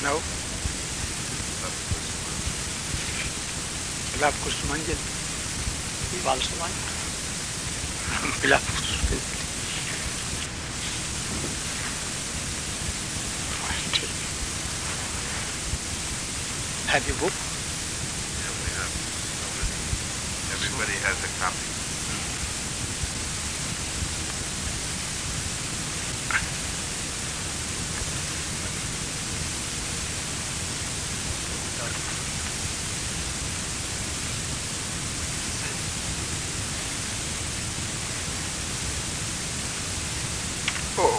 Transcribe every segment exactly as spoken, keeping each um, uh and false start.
No. Bilab Kusumanjali. You also want? Bilab Kusumanjali. Have you book? Yeah, we have. Everybody has a copy. Oh.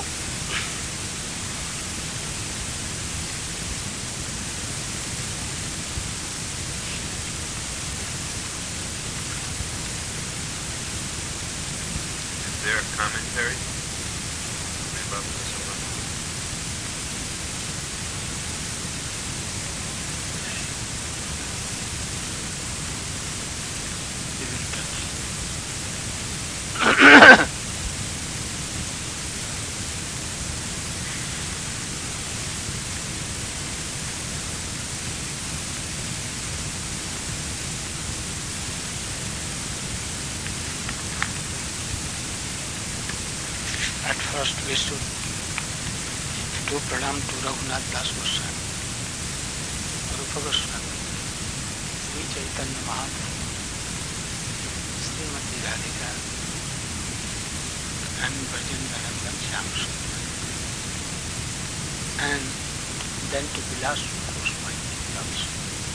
Is there a commentary about this one? At first we should do pranam to Raghunath Das Goswami, Rupa Goswami, Sri Chaitanya Mahaprabhu, Srimati Radhika, and Brajendra Nandan Shyam Sundar, and then to Vilas Goswami also.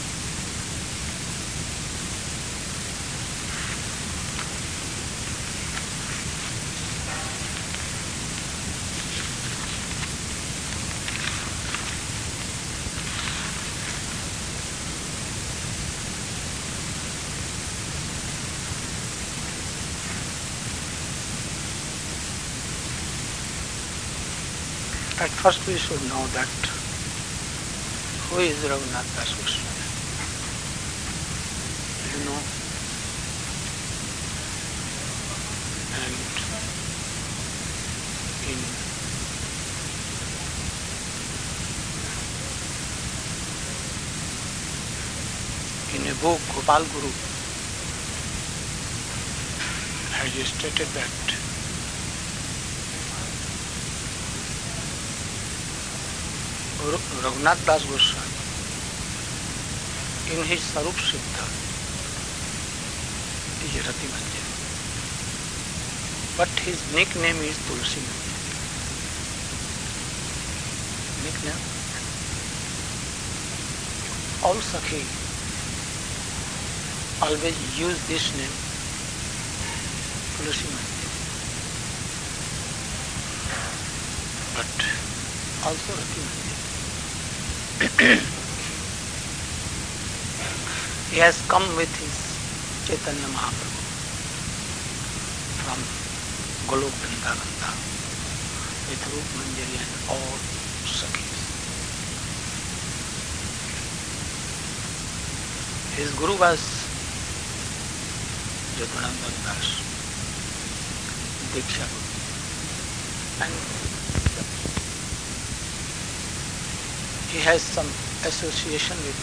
At first we should know that who is Raghunath Das Goswami. You know, and in in a book, Gopal Guru has stated that Raghunath Das Goswami, in his Sarup Siddha, is Rati Manjari, but his nickname is Tulsi Manjari. Nickname? All Sakhi always use this name, Tulsi Manjari, but also Rati Manjari. He has come with his Chaitanya Mahaprabhu from Golok Vrindavan with Rup Manjari and all Sakhis. His Guru was Jadunandan Das, Diksha Guru, and he has some association with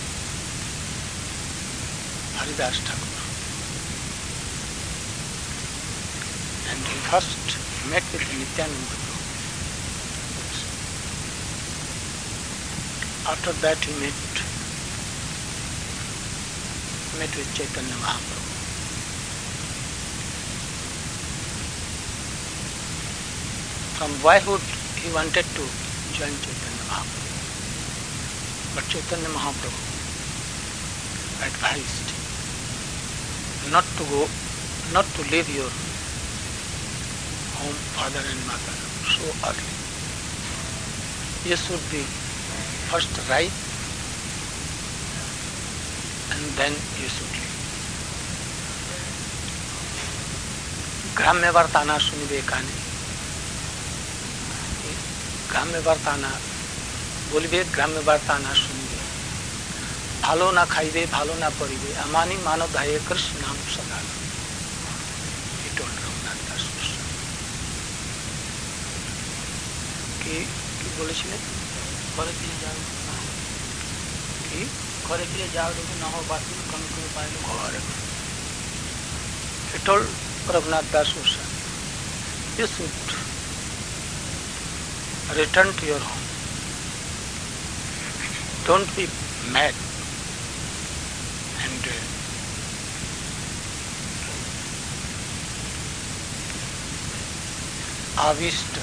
Haridas Thakur. And he first met with Nityananda Prabhu. After that he met, met with Chaitanya Mahaprabhu. From boyhood he wanted to join Chaitanya Mahaprabhu. But Chaitanya Mahaprabhu advised not to go, not to leave your home, father and mother, so early. You should be first right and then you should leave. Gramya Vartana Sunibe Kani. Gramya Vartana বলবে গ্রাম্য বার্তা না শুনবে, ভালো না খাইবে ভালো না পড়িবে, আমানি মানব ধায়ে কৃষ্ণ নাম সদা। He told Raghunath Das Goswami. কি কি বলেছিলেন? বলে দিয়ে যাও। he ঘরে ফিরে যাওয়ার জন্য না হওয়া বাতিল কম করে পাইল he told Raghunath Das Goswami, you should return to your home. Don't be mad and uh, आविष्ट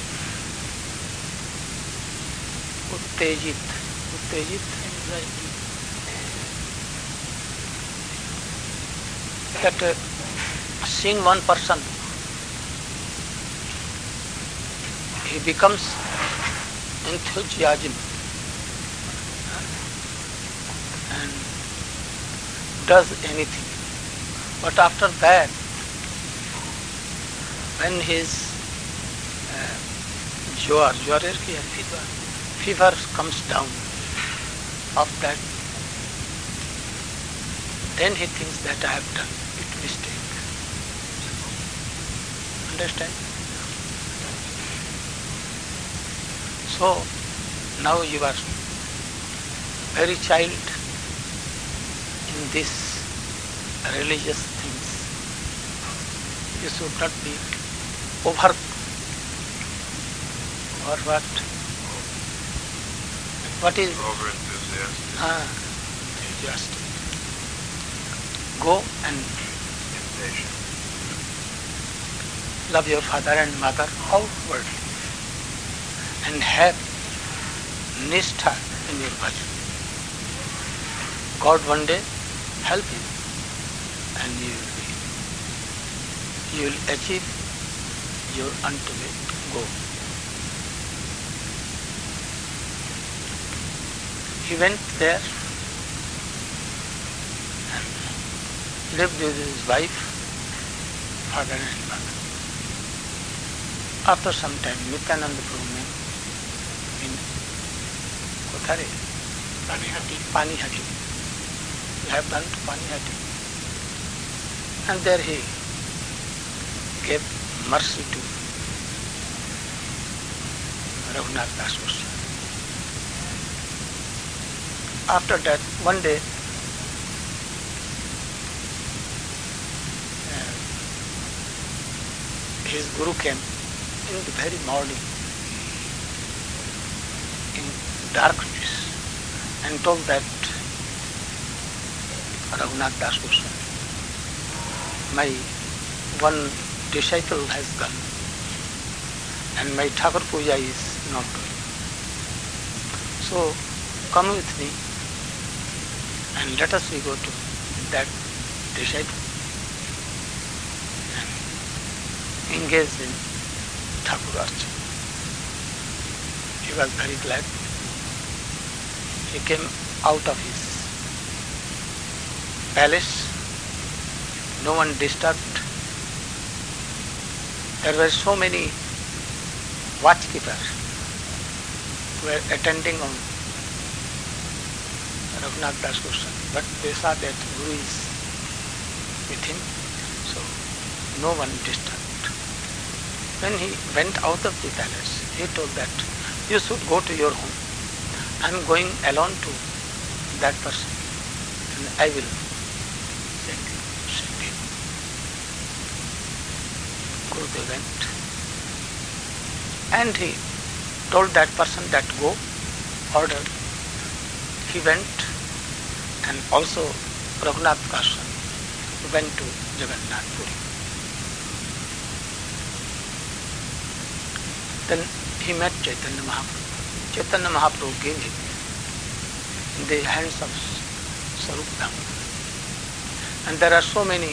उत्तेजित उत्तेजित that uh, seeing one person he becomes enthusiasm and does anything, but after that when his Joar, joar is ki fever. Fever comes down. Of that, then he thinks that I have done it mistake. Understand? So now you are very child in this religious things. You should not be over. Or what? What is? Over enthusiastic. Ah, enthusiastic. Go and Impatient. love your father and mother outwardly and have nishtha in your bhajan. God one day help you and you will be, you will achieve your ultimate goal. He went there and lived with his wife, father and mother. After some time, Nityananda Prabhu in Kothare, Panihati. Panihati. We have gone to Panihati. And there he gave mercy to Raghunath Das Goswami. After that, one day, uh, his guru came in the very morning, in darkness, and told that Raghunath Das Goswami, my one disciple has gone, and my Thakur Puja is not doing. So, come with me and let us we go to that disciple and engage in Thakur Archana. He was very glad. He came out of his palace, no one disturbed. There were so many watchkeepers who were attending on Raghunath Das Goswami, but they saw that Guru is with him, so no one disturbed. When he went out of the palace, he told that you should go to your home. I am going alone to that person and I will send you, send him. Gurudev went and he told that person that go, order. He went and also Raghunath Goswami went to Jagannath Puri. Then he met Chaitanya Mahaprabhu. Chaitanya Mahaprabhu gave him in the hands of Sarup Damodar. And there are so many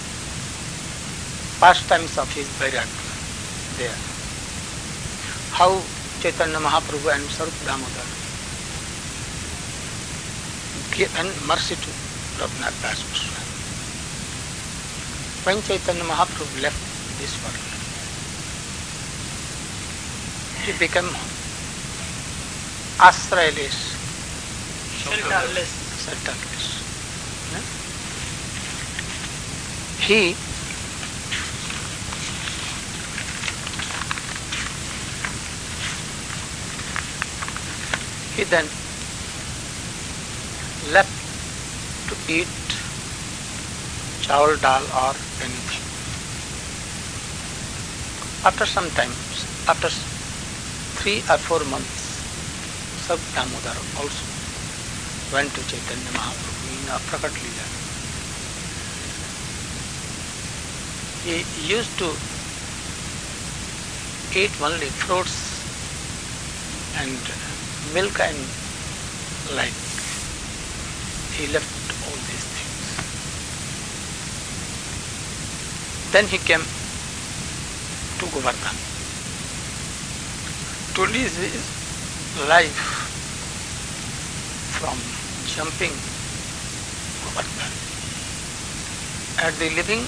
pastimes of his Vairagya there. How Chaitanya Mahaprabhu and Sarup Damodar given mercy to Raghunath Das Goswami. When Chaitanya Mahaprabhu left this world, he became ashrayaless, Shelterless. shelterless. He he then left to eat chawal dal or anything. After some time, after three or four months, Sab Damodar also went to Chaitanya Mahaprabhu in a Prakat Leela. He used to eat only fruits and milk and like. He left all these things. Then he came to Govardhan to live his life from jumping Govardhan. At the living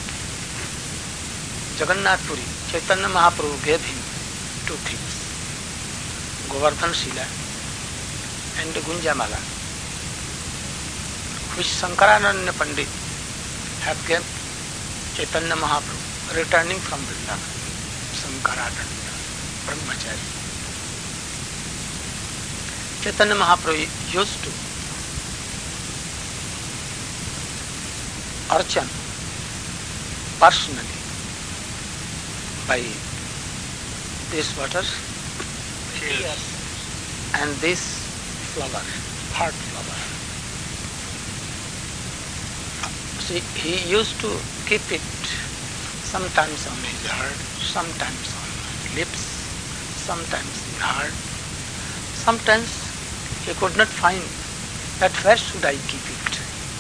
Jagannath Puri, Chaitanya Mahaprabhu gave him two things, Govardhan Shila and Gunjamala, which Sankarananda Pandit had given Chaitanya Mahaprabhu returning from Vrindavan. Sankarananda Brahmachari. Chaitanya Mahaprabhu used to archan personally by this water Tears. and this flower, heart flower. See, he used to keep it sometimes on his heart, sometimes on lips, sometimes in heart. Sometimes he could not find that where should I keep it.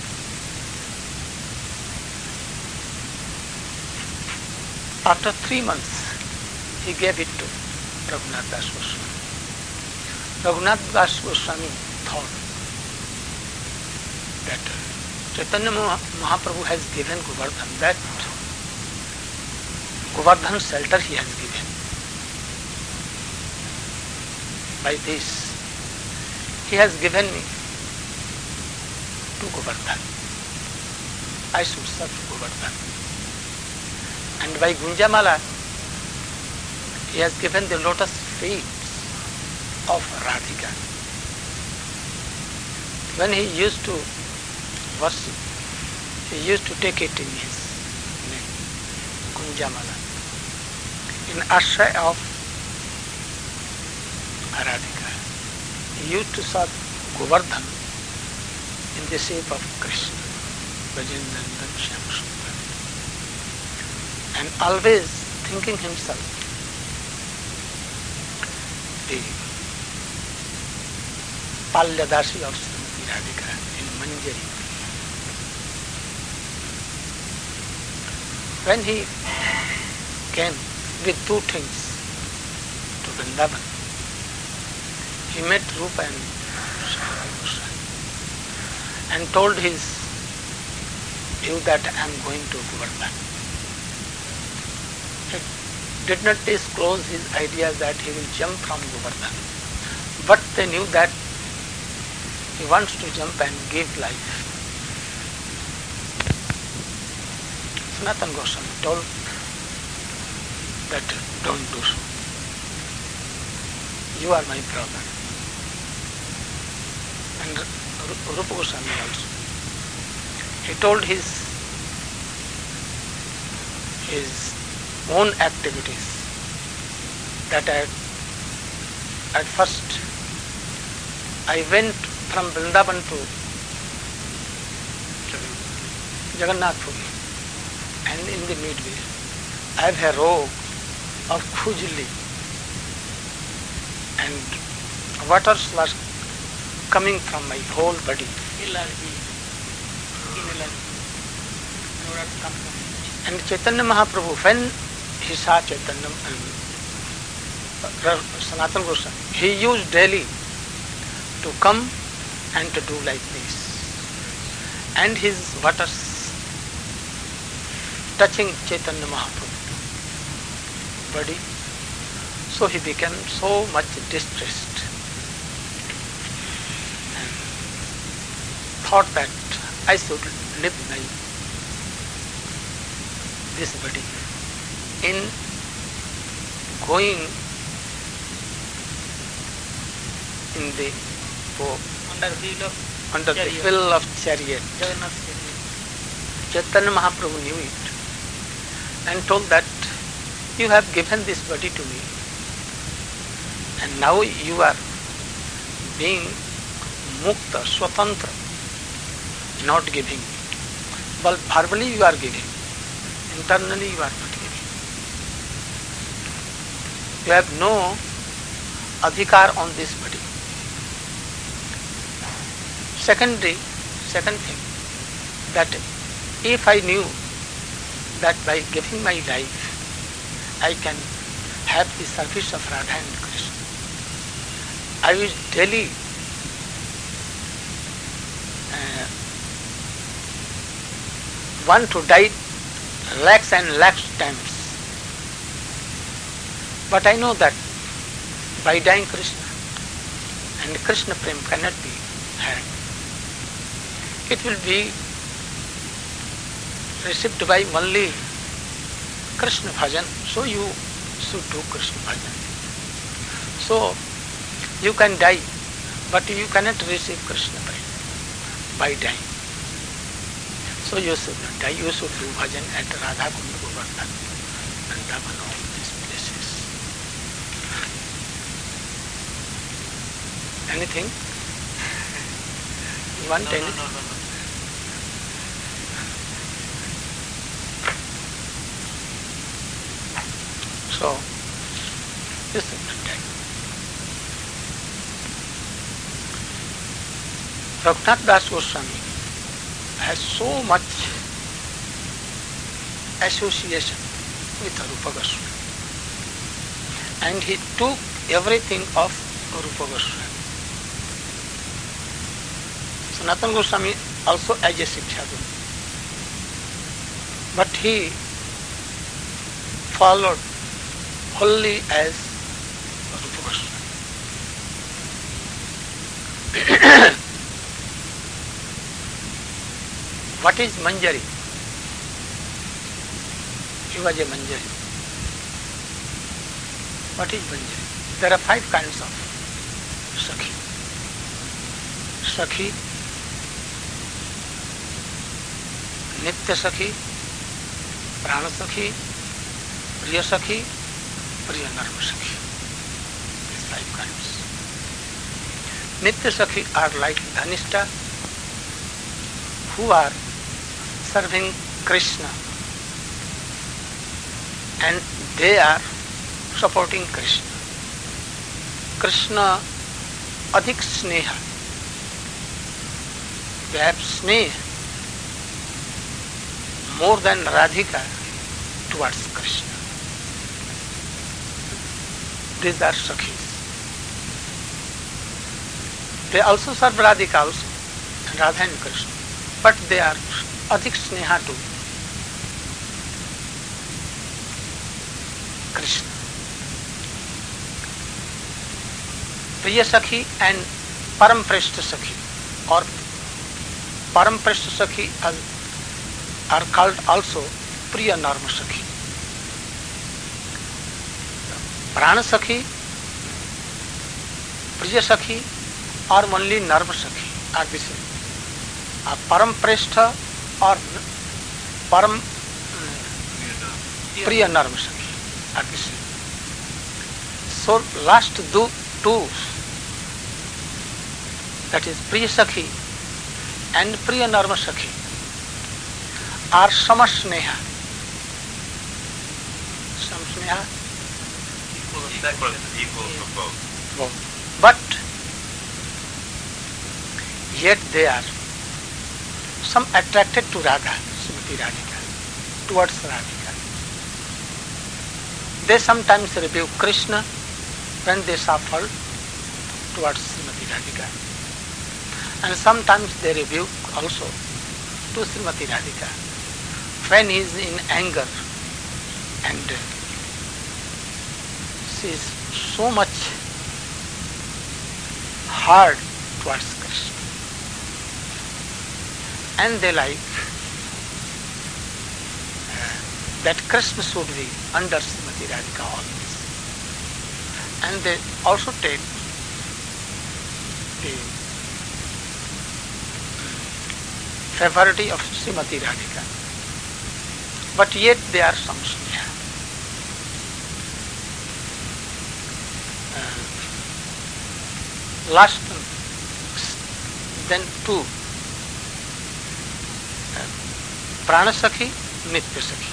After three months, he gave it to Raghunath Das Goswami. Raghunath Das Goswami thought that Chaitanya Mahaprabhu has given Govardhan, that Govardhan shelter he has given. By this, he has given me to Govardhan. I should serve Govardhan. And by Gunjamala, he has given the lotus feet of Radhika. When he used to worship, he used to take it in his neck, Gunjamala, in ashray of Radhika. He used to serve Govardhan in the shape of Krishna, Brajendandan Shyam Sundar, and always thinking himself the Palyadasi of Srimati Radhika in Manjari. When he came with two things to Vrindavan, he met Rupa and Shakti Goswami and told his you that I am going to Govardhan. He did not disclose his idea that he will jump from Govardhan, but they knew that he wants to jump and give life. Sanatana Goswami told that don't do so. You are my brother. And Rupa Goswami also. He told his his own activities that at, at first I went from Vrindavan to Jagannath Puri, and in the midway I have a rogue of khujli and waters was coming from my whole body. Allergy. Skin allergy. In order to come from it. And Chaitanya Mahaprabhu, when he saw Chaitanya and Sanatana Goswami, he used daily to come and to do like this. And his waters touching Chaitanya Mahaprabhu body. So he became so much distressed and thought that I should live my this body in going in the Under the wheel of under the Chariot. wheel of chariot. Jagannath chariot. Chaitanya Mahaprabhu knew it and told that you have given this body to me and now you are being mukta, swatantra, not giving. But verbally you are giving, internally you are not giving. You have no adhikar on this body. Secondly, second thing, that if I knew that by giving my life I can have the service of Radha and Krishna, I will daily uh, want to die lakhs and lakhs times. But I know that by dying Krishna and Krishna Prem cannot be had. It will be received by only Krishna bhajan, so you should do Krishna bhajan. So you can die, but you cannot receive Krishna Prem by dying. So you should not die, you should do bhajan at Radha Kund Govardhan, Vrindavan, all these places. Anything? You want No, anything? no, no, no, no. So, this is the time. Raghunath Das Goswami has so much association with Rupa Goswami. And he took everything of Rupa Goswami. Sanatana Goswami also as a Sikshaguru. But he followed wholly as Rupa Goswami. What is Manjari? He was a Manjari. What is Manjari? There are five kinds of Sakhi. Sakhi, Nitya Sakhi, Prana Sakhi, Priya Sakhi, Priya Narma Sakhi. These five kinds. Nitya Sakhi are like Dhanishta, who are serving Krishna and they are supporting Krishna. Krishna adhik sneha. They have sneha more than Radhika towards Krishna. These are Sakhis. They also serve Radhika also, Radha and Krishna. But they are adhik sneha to Krishna. Priya Sakhi and Param Preshta Sakhi or Param Preshta Sakhi are called also Priya Narma Sakhi. Prana Sakhi, Priya Sakhi or only Narma Sakhi are the same. A Param Prestha or Param Priya Narma Sakhi are the same. So last two, two that is Priya Sakhi and Priya Narma Sakhi are Samasneha. Samasneha? Equal effect, equal for both. Both. But yet they are some attracted to Radha, Srimati Radhika, towards Radhika. They sometimes rebuke Krishna when they suffer towards Srimati Radhika. And sometimes they rebuke also to Srimati Radhika when he is in anger and she is so much hard towards Krishna. And they like uh, that Krishna should be under Srimati Radhika always. And they also take the favorite of Srimati Radhika. But yet they are some sneha. Uh, last, then two. Uh, Prana Sakhi, Nitya Sakhi.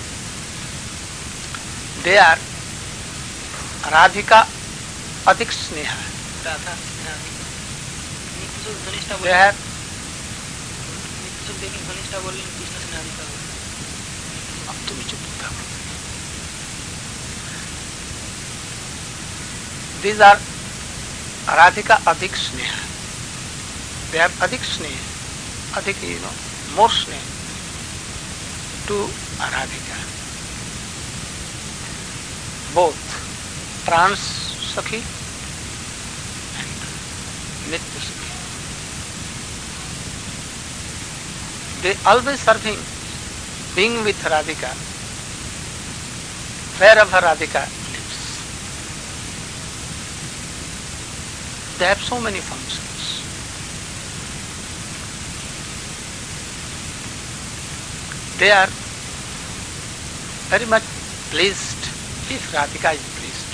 They are Radhika Adhik Sneha. Radha Radhika नित्य सुख घनिष्ठा They बोले have नित्य सुख देवी घनिष्ठा बोले कृष्ण से राधिका बोले अब तुम चुप था. These are Radhika Adhik Sneha. They have Adhik Sneha. Adhik, you know, more Sneha to Radhika. Both Trans Sakhi and Nitya Sakhi. They always serving, being with Radhika, wherever Radhika lives. They have so many functions. They are very much pleased if Radhika is pleased.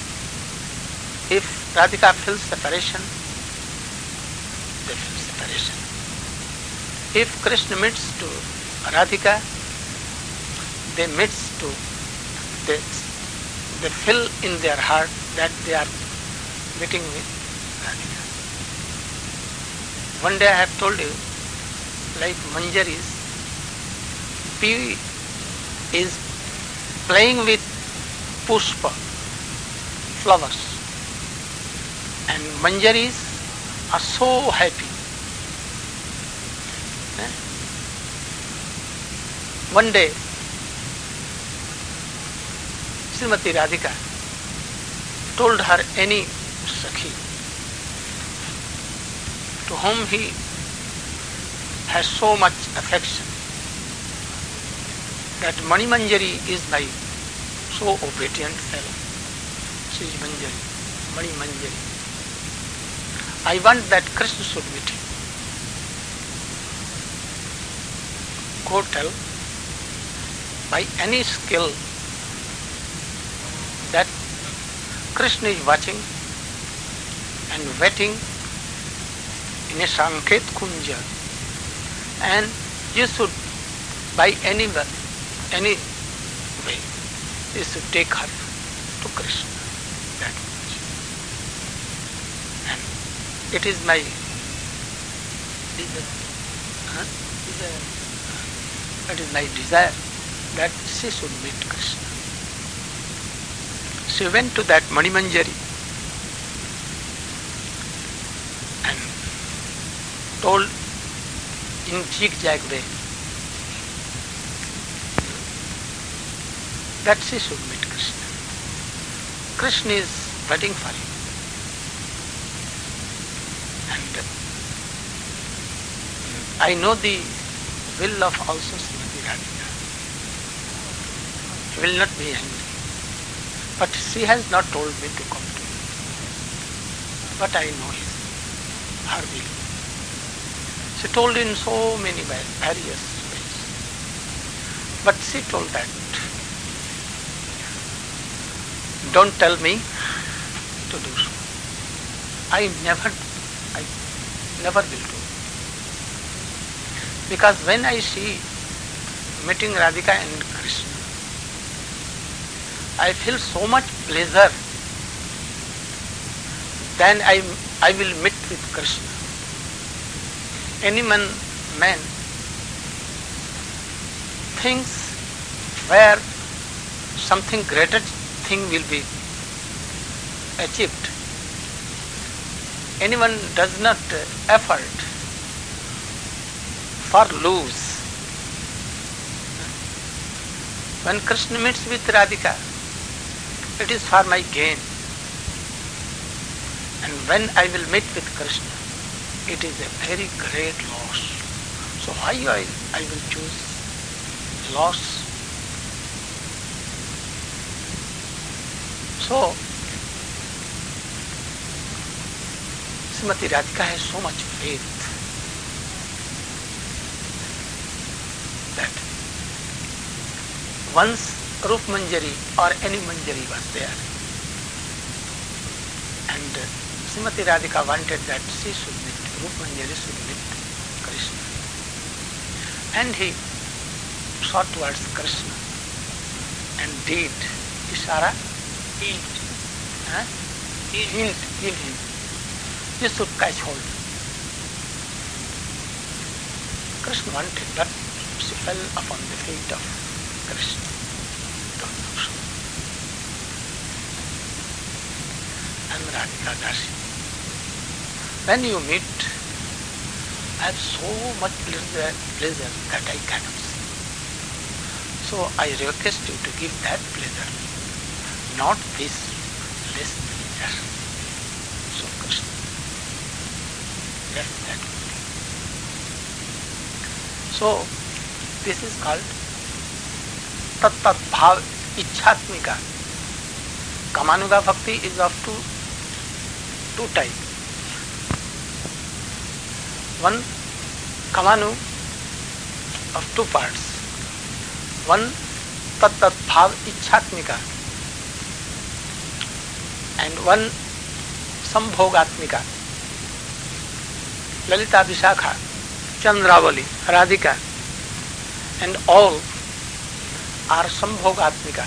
If Radhika feels separation, they feel separation. If Krishna meets to Radhika, they meets to, they, they feel in their heart that they are meeting with Radhika. One day I have told you, like Manjaris, P is playing with pushpa, flowers, and Manjaris are so happy. Eh? One day, Srimati Radhika told her any Sakhi to whom he has so much affection that Mani Manjari is my so obedient fellow. She is Manjari, Mani Manjari. I want that Krishna should meet him. Go tell by any skill that Krishna is watching and waiting in a Sanket Kunja, and you should by any way, any way, you should take her to Krishna. That much. And it is my desire huh? desire it is my desire that she should meet Krishna. She went to that Mani Manjari and told in zigzag way that she should meet Krishna. Krishna is waiting for him. And I know the will of also Srimati Radhika. He will not be angry. But she has not told me to come to him. But I know his, her will. She told in so many ways, various ways. But she told that, don't tell me to do so. I never, I never will do. Because when I see meeting Radhika and Krishna, I feel so much pleasure. Then I, I will meet with Krishna. Any man, man thinks where something greater thing will be achieved. Anyone does not effort for lose. When Krishna meets with Radhika, it is for my gain. And when I will meet with Krishna, it is a very great loss. So why I, I will choose loss? So, Srimati Radhika has so much faith once Rup Manjari or any Manjari was there. And uh, Srimati Radhika wanted that she should meet, Rup Manjari should meet Krishna. And he sought towards Krishna and did Ishara, Hint. huh? Hint. hint, give him. You should catch hold. Krishna wanted, but she fell upon the feet of Krishna. I'm Radhika Dasi. When you meet, I have so much pleasure, pleasure that I cannot see. So I request you to give that pleasure, not this less pleasure. So Krishna left that. So this is called tat tat bhav ichatmika. Kamanuga bhakti is of two two types. One kamanu of two parts. One tat tat bhav ichatmika and one sambhogatmika. Lalita, Vishakha, Chandravali, Radhika and all are sambhogatmika.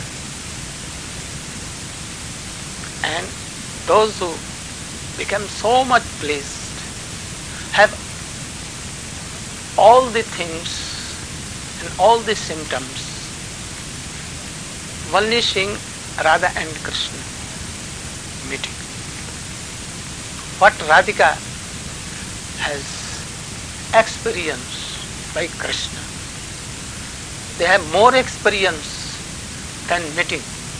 And those who become so much pleased have all the things and all the symptoms only seeing Radha and Krishna meeting. What Radhika has experienced by Krishna, they have more experience than meeting.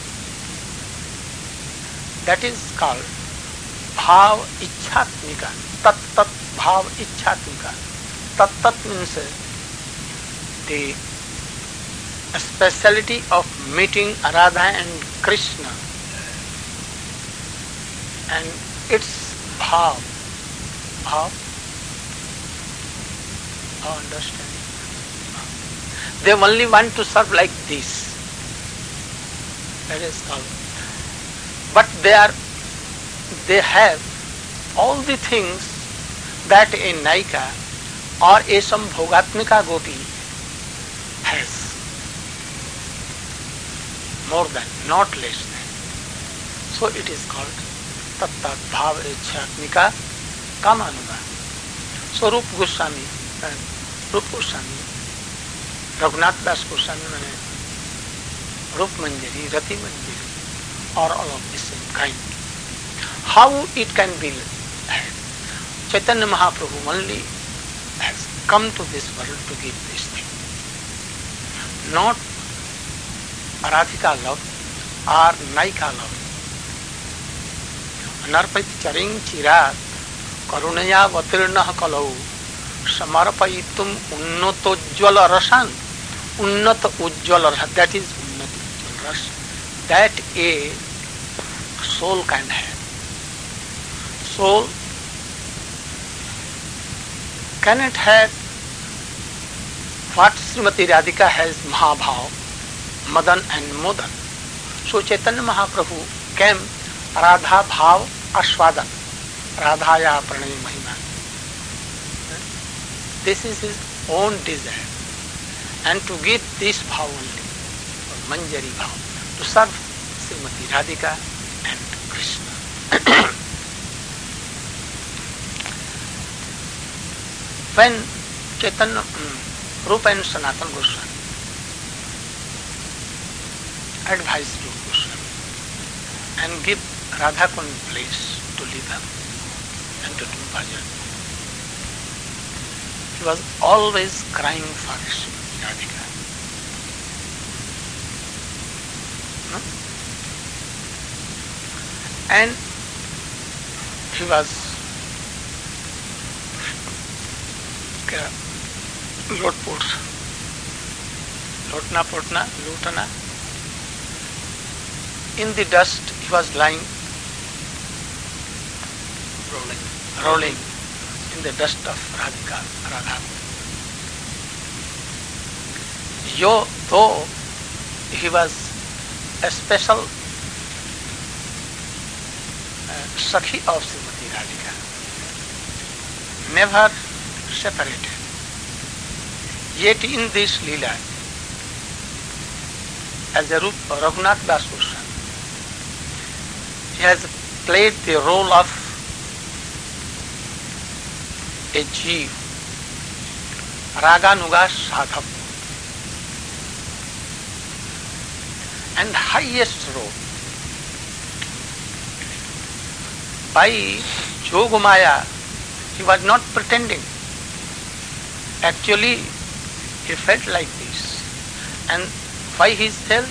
That is called bhav ichatmika. Tat tat bhav ichatmika. Tat tat means the speciality of meeting Radha and Krishna and its bhav. Bhav? Bhav understanding. They only want to serve like this. That is called. But they are, they have all the things that a Naika or a Sambhogatmika Gopi has. More than, not less than. So it is called Tattat Bhav Ichatmika Kamanuga. So Rup Goswami, and Rup Goswami, Raghunath Das Goswami, Rup Manjari, Rati Manjari, or all of the same kind. How it can be had? Chaitanya Mahaprabhu only has come to this world to give this thing. Not Radhika love or Naika love. Narpait charing chirat karunaya vatirnah kalau samarpayitum unnato ujjwala rasan. Unnata ujjwala rasan. That is unnata ujjwala rasan. That a soul can have. Soul cannot have what Srimati Radhika has, Mahabhav, Madan and Modan. So Chaitanya Mahaprabhu came Radha Bhav Ashwadan, Radhaya Pranay Mahima. This is his own desire. And to give this bhav only, or Manjari bhav, to serve Srimati Radhika and Krishna. When Chaitanya, um, Rupa and Sanatana Goswami advised Rupa Goswami and give Radha Kund place to live and to do bhajan, he was always crying for Srimati Radhika. And he was Lotput, Lotna Potna, Lutana. In the dust he was lying, rolling, rolling in the dust of Radhika, Radha. Yo, though he was a special uh, Sakhi of Srimati Radhika, never separated. Yet in this Leela, as a Raghunath Das Goswami, he has played the role of a Jeev, Raganuga Sadhak, and highest role. By Yogamaya, he was not pretending. Actually, he felt like this. And by his self,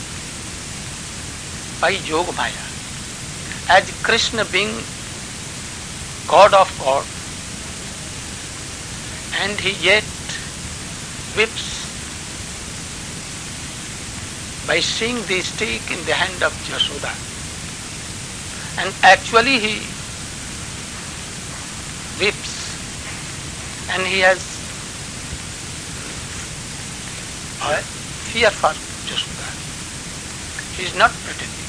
by Yogamaya, as Krishna being God of God, and he yet weeps by seeing the stick in the hand of Jashoda. And actually he weeps, and he has a fear for Jashoda. He is not pretending.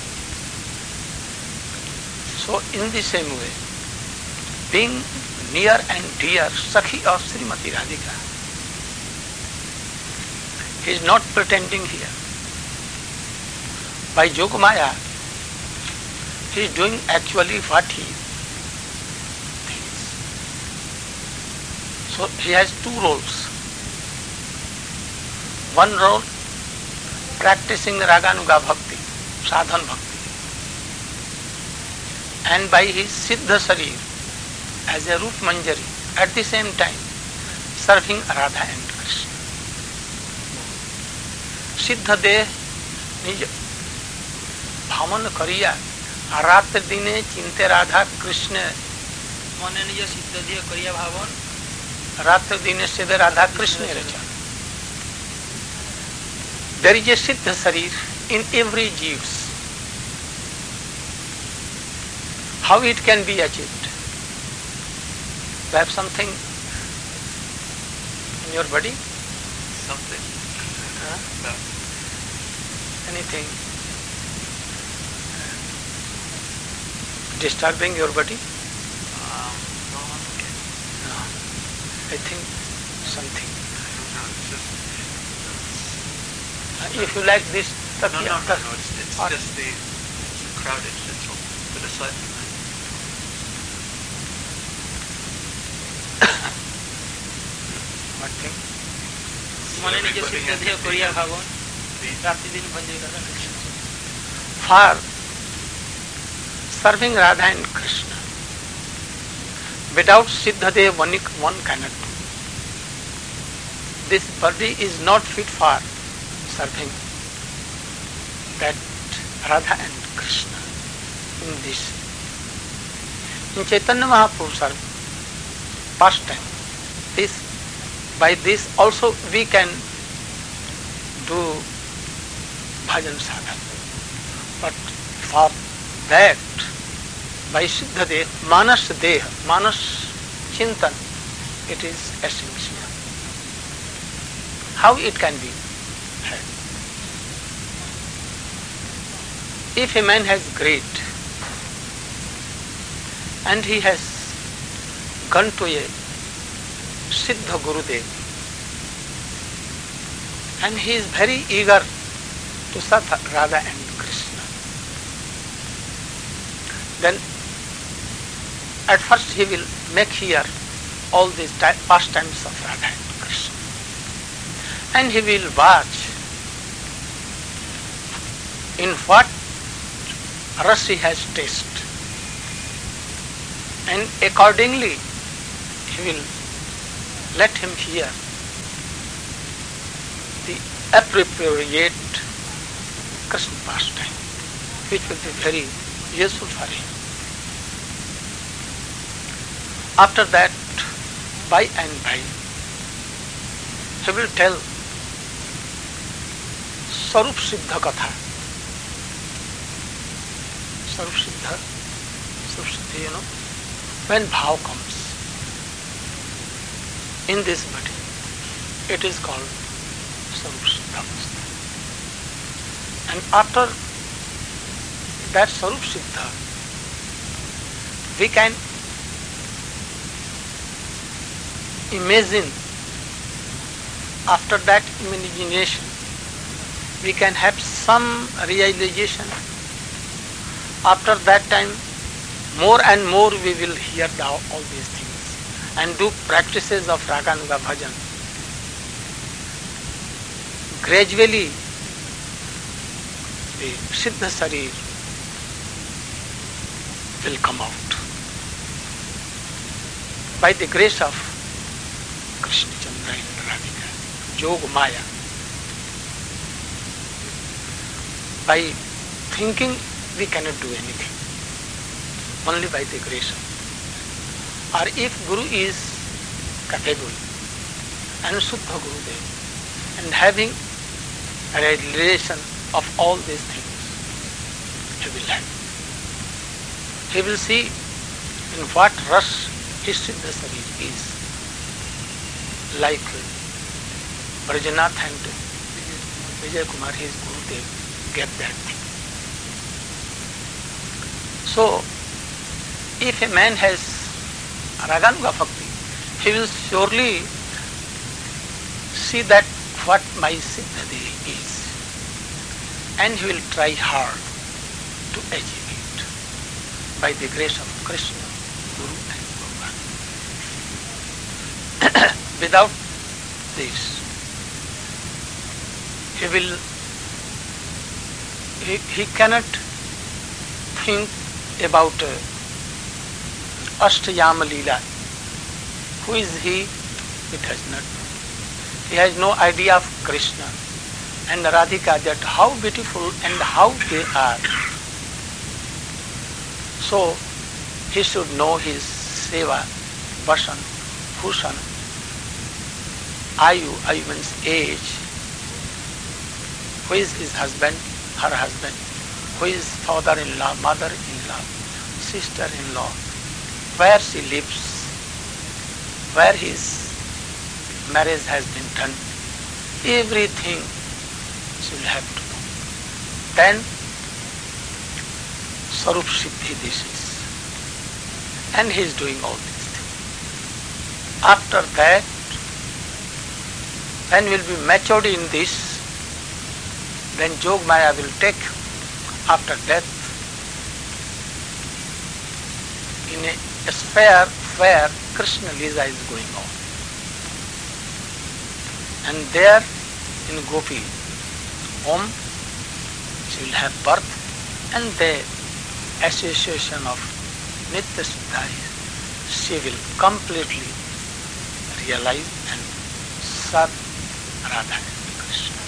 So in the same way, being near and dear Sakhi of Srimati Radhika, he is not pretending here. By Yogamaya, he is doing actually what he thinks. So he has two roles. One role, practicing Raganuga Bhakti, Sadhan Bhakti, and by his Siddha Sarir, as a Rup Manjari, at the same time serving Radha and Krishna. Siddha Deh निज भावन करिया रात दिने चिंते राधा कृष्ण मन निज सिद्ध देह करिया भावन रात दिने सिद्ध राधा कृष्ण रचा. There is a Siddha Sarir in every Jeeves. How it can be achieved? You have something in your body? Something. Huh? No. Anything disturbing your body? Um, no, I'm okay. No. I think something. No, it's just, Uh, If you like this, no, no, no, no, it's, it's or- just the, it's the crowded, that's all. But aside from that, what thing? मन निज everybody सिद्ध has देह to करिया be- भावन the- रात्रि दिन भंजे Radha Krishna. For serving Radha and Krishna, without Siddhadev one, one cannot do. This body is not fit for serving that Radha and Krishna in this. In Chaitanya Mahaprabhu's pastime, this, by this also we can do bhajan sadhana. But for that, by Siddha Deh, Manas Deh, Manas Chintan, it is essential. How it can be had? If a man has great and he has gone to a Siddha Gurudev and he is very eager to serve Radha and Krishna, then at first he will make here all these pastimes of Radha and Krishna, and he will watch in what ras he has tasted, and accordingly he will let him hear the appropriate Krishna pastime, which will be very useful for him. After that, by and by, he will tell Sarup Siddha Katha. Sarup Siddha, Sarup Siddha, you know, when bhav comes in this body, it is called Sarup Siddha Avastha. And after that Sarup Siddha, we can imagine, after that imagination, we can have some realization. After that time, more and more we will hear the, all these things and do practices of Raganuga Bhajan. Gradually, the Siddha Sarir will come out by the grace of Krishna Chandra and Radhika, Yoga Maya. By thinking we cannot do anything, only by the grace of. Or if Guru is capable and Suddha Gurudev and having a realization of all these things, he will have. He will see in what rush his Siddha Sarir is. Like Brajanath and Vijay Kumar, his Gurudev, get that thing. So, if a man has Raganuga Bhakti, he will surely see that what my Siddha Devi is, and he will try hard to achieve it by the grace of Krishna, Guru and Bhagavan. Without this, he will he, he cannot think about uh, Ashtayama Leela. Who is he? It has not. He has no idea of Krishna and Radhika, that how beautiful and how they are. So he should know his Seva, Vasan, Bhushan, Ayu, Ayu means age, who is his husband, her husband, who is father-in-law, mother-in-law, sister-in-law, where she lives, where his marriage has been done, everything she will have to know. Then Sarup Siddhi this is, and he is doing all these things. After that, when we will be matured in this, then Jog Maya will take after death in a, a sphere where Krishna Lila is going on. And there in Gopi home she will have birth, and the association of Nitya Siddha, she will completely realize and serve Radha and Krishna.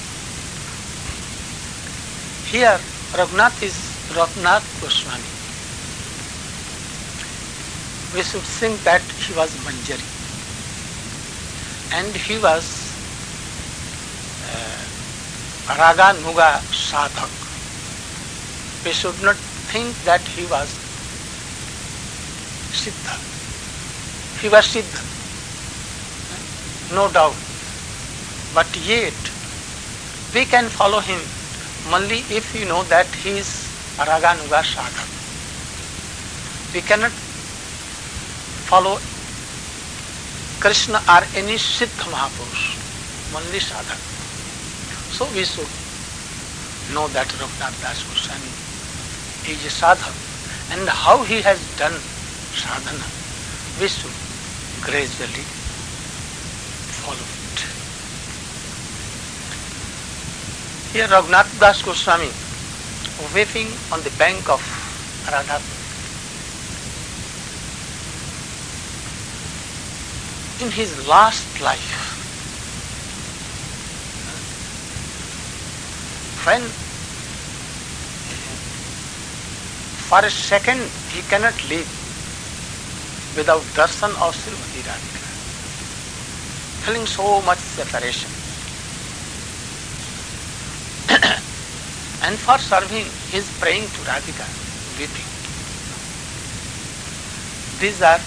Here Raghunath is Raghunath Goswami. We should think that he was Manjari and he was uh, Raganuga Sadhak. We should not think that he was Siddha. He was Siddha, no doubt. But yet, we can follow him only if we know that he is Raganuga Sadhak. We cannot follow Krishna or any Siddha Mahapurush, only Sadhak. So we should know that Raghunath Das Goswami is a Sadhak, and how he has done sadhana, we should gradually follow it. Here Raghunath Das Goswami, weeping on the bank of Radha, in his last life, when for a second he cannot live without darshan of Srimati Radhika, feeling so much separation. And for serving, he is praying to Radhika, weeping. These are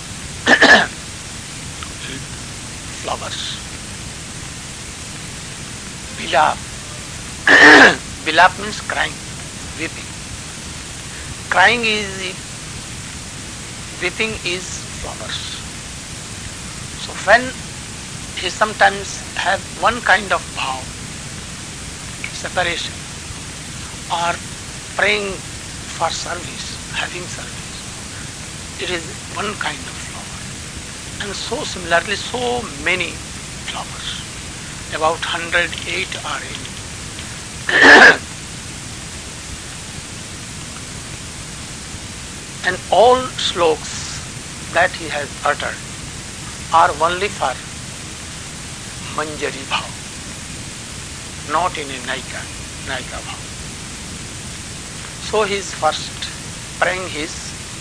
flowers. Bilab, Bilap means crying, weeping. Crying is weeping is flowers. So when he sometimes have one kind of bhav, separation, or praying for service, having service, it is one kind of flower. And so similarly, so many flowers, about one hundred eight or eight. And all sloks that he has uttered are only for Manjari bhav, not in a Naika, Naika bhav. So he is first praying his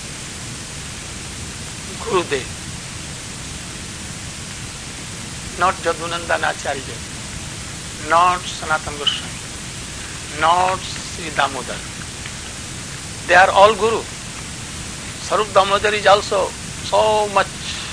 Gurudev, not Jadunandan Acharya, not Sanatana Goswami, not Sri Damodar. They are all Guru. Sarup Damodar is also so much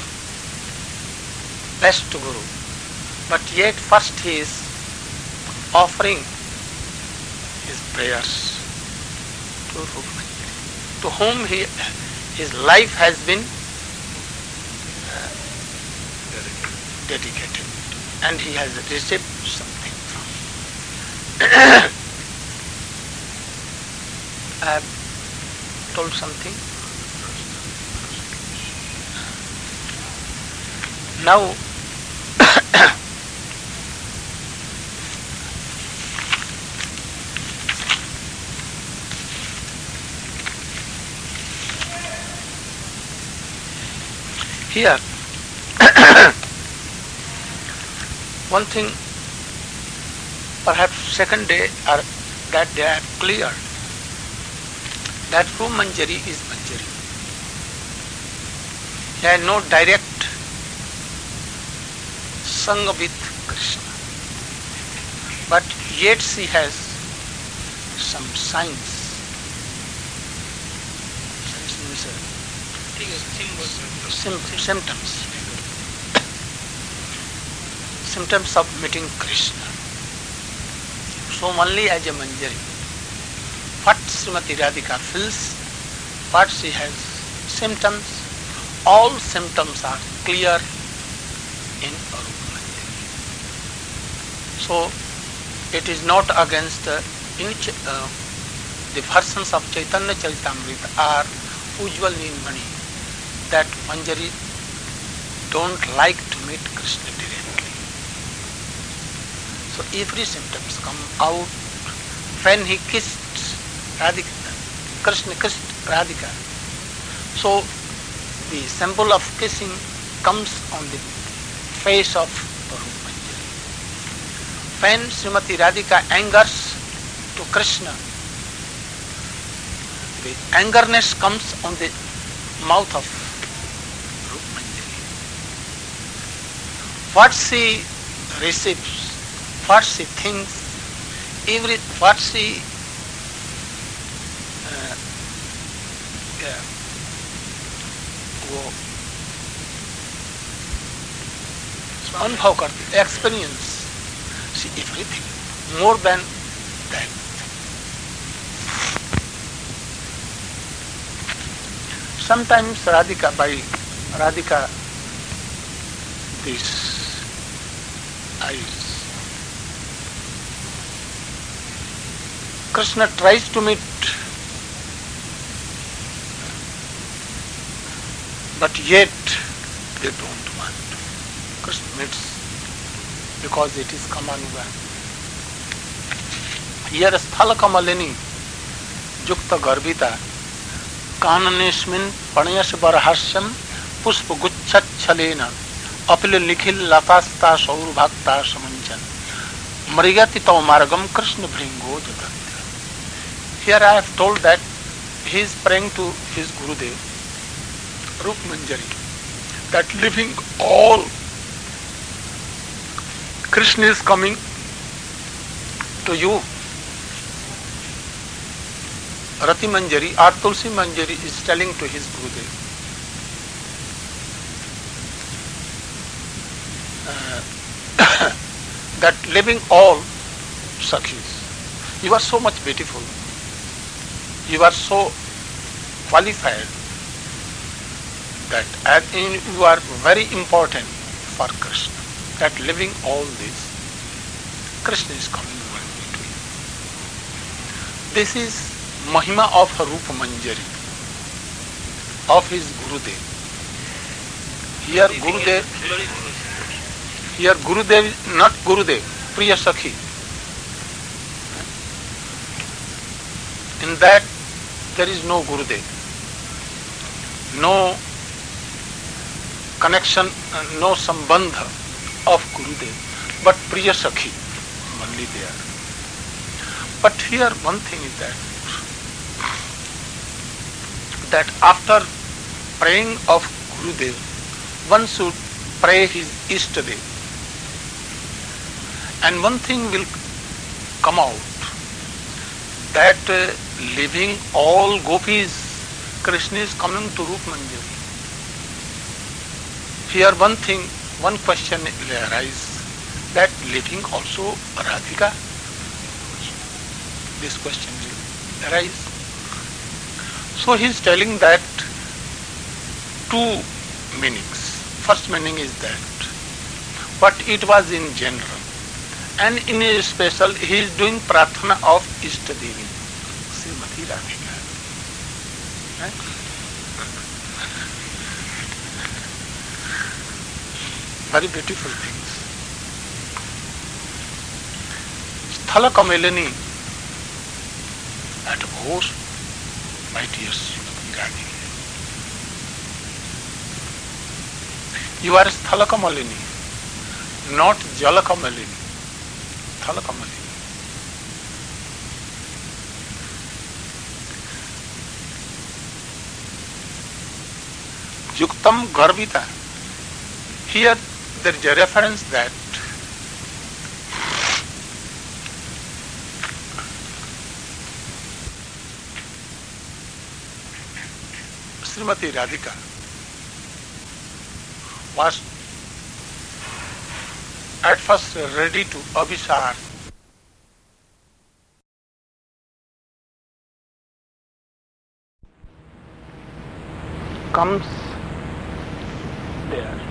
best Guru. But yet first he is offering his prayers to Rukmini, to whom he, his life has been uh, dedicated, and he has received something from. I have told something. Now here one thing, perhaps second day or that they are clear that true Manjari is Manjari. He has no direct Sangha with Krishna, but yet she has some signs, Sim- symptoms, symptoms of meeting Krishna. So only as a Manjari, what Srimati Radhika feels, what she has symptoms, all symptoms are clear in Arup Manjari. So it is not against uh, in, uh, the versions of Chaitanya Charitamrita or Ujjwal Nilmani that Manjari don't like to meet Krishna directly. So every symptoms come out when he kissed Radhika, Krishna kissed Radhika. So the symbol of kissing comes on the face of Arup Manjari. When Srimati Radhika angers to Krishna, the angerness comes on the mouth of Arup Manjari. What she receives, what she thinks, every what she uh, yeah, वो अनुभव करती, experience, see everything, more than that. Sometimes Radhika, by Radhika, these eyes, Krishna tries to meet, but yet they don't want. Krishna meets because it is Kamanuga. Here Sthala Kamalini Jukta Garbita Kananesmin Panayas Barhasyam Pushpa Guchat Chalena Apil Nikhil Latasta Saur Bhakta Samanchan Marigati Tau Margam Krishna Bringo Jagatya. Here I have told that he is praying to his Gurudev Arup Manjari, that living all Krishna is coming to you. Rati Manjari or Tulsi Manjari is telling to his Gurudev, uh, that living all Sakhis, You are so much beautiful. You are so qualified that as in you are very important for Krishna. That living all this, Krishna is coming one to you. This is Mahima of Rupa Manjari, of his Gurudev. Here Gurudev, here Gurudev is not Gurudev, Priya Sakhi. In that there is no Gurudev, no connection, no sambandha of Gurudev, but Priya Sakhi only there. But here one thing is that, that after praying of Gurudev, one should pray his Ishtadev. And one thing will come out, that uh, leaving all gopis, Krishna is coming to Rup Manjari. Here one thing, one question will arise, that leaving also Radhika? This question will arise. So he is telling that two meanings. First meaning is that what it was in general, and in a special he is doing prarthana of Ishtadevi, Srimati Radhika. Right? Very beautiful things. Sthala Kamelani at Ghosh, my dear Srimati Radhika. You are Sthala Kamalini, not Jala Kamalini. Sthala Kamalini. Yuktam Garbita. Here there is a reference that Srimati Radhika was at first ready to abhisar comes there,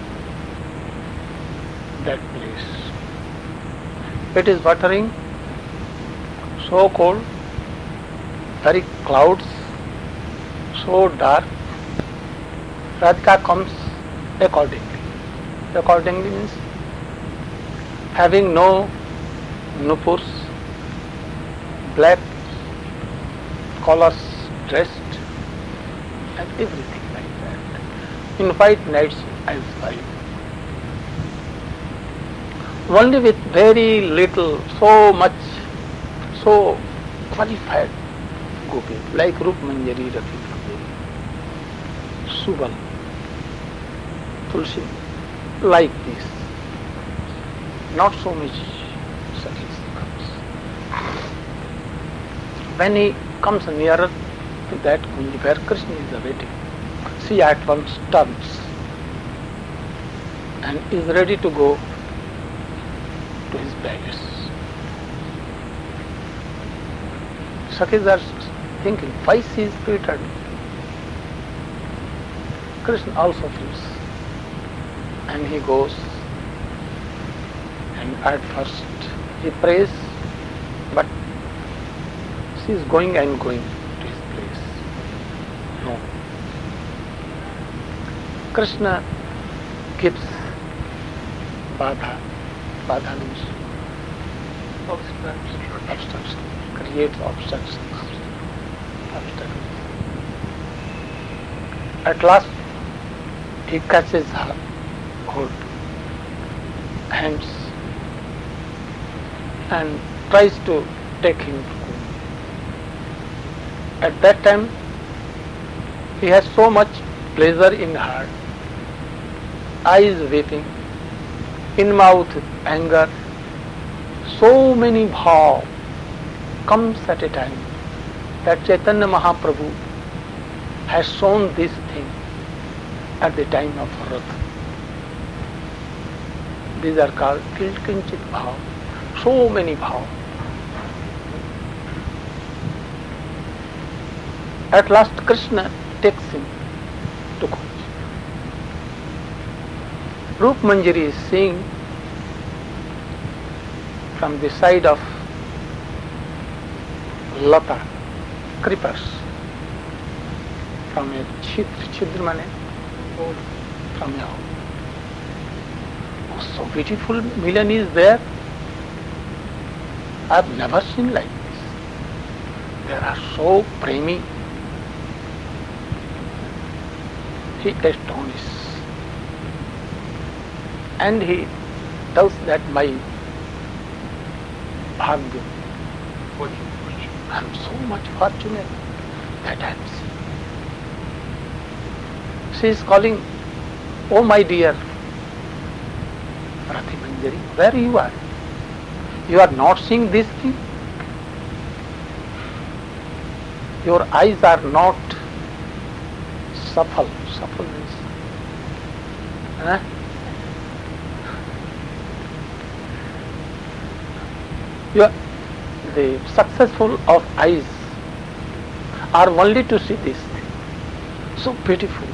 that place. It is watering, so cold, very clouds, so dark. Radhika comes accordingly. Accordingly means having no nupurs, black collars dressed, and everything like that. In white nights as well. Only with very little, so much, so qualified gopi, like Rup Manjari, Rafi Manjari, Subal, Tulsi, like this. Not so much Sakhis comes. When he comes nearer to that Kunj where Krishna is awaiting, she at once turns and is ready to go to his palace. Sakhis are thinking, why she is returning? Krishna also feels, and he goes, and at first he prays, but she is going and going to his place. No. Krishna gives Badha, Badha means obstruction, creates obstructions, obstacles. At last he catches her hold, hands, and tries to take him to Kunj. At that time he has so much pleasure in heart, eyes weeping, in mouth anger, so many bhav comes at a time that Chaitanya Mahaprabhu has shown this thing at the time of Rath. These are called Kilkinchit bhav, so many bhav. At last Krishna takes him to Kunj. Rup Manjari is seeing from the side of Lata, creepers, from a chidra, chidra mane, from a hole. Oh, so beautiful Milan is there. I have never seen like this. They are so premi. He astonishes. And he tells that my bhagya, I am so much fortunate that I am seen. She is calling, oh my dear Rati Manjari, where you are? You are not seeing this thing? Your eyes are not shuffle. Shuffle means, huh? You are, the successful of eyes are only to see this thing. So beautiful.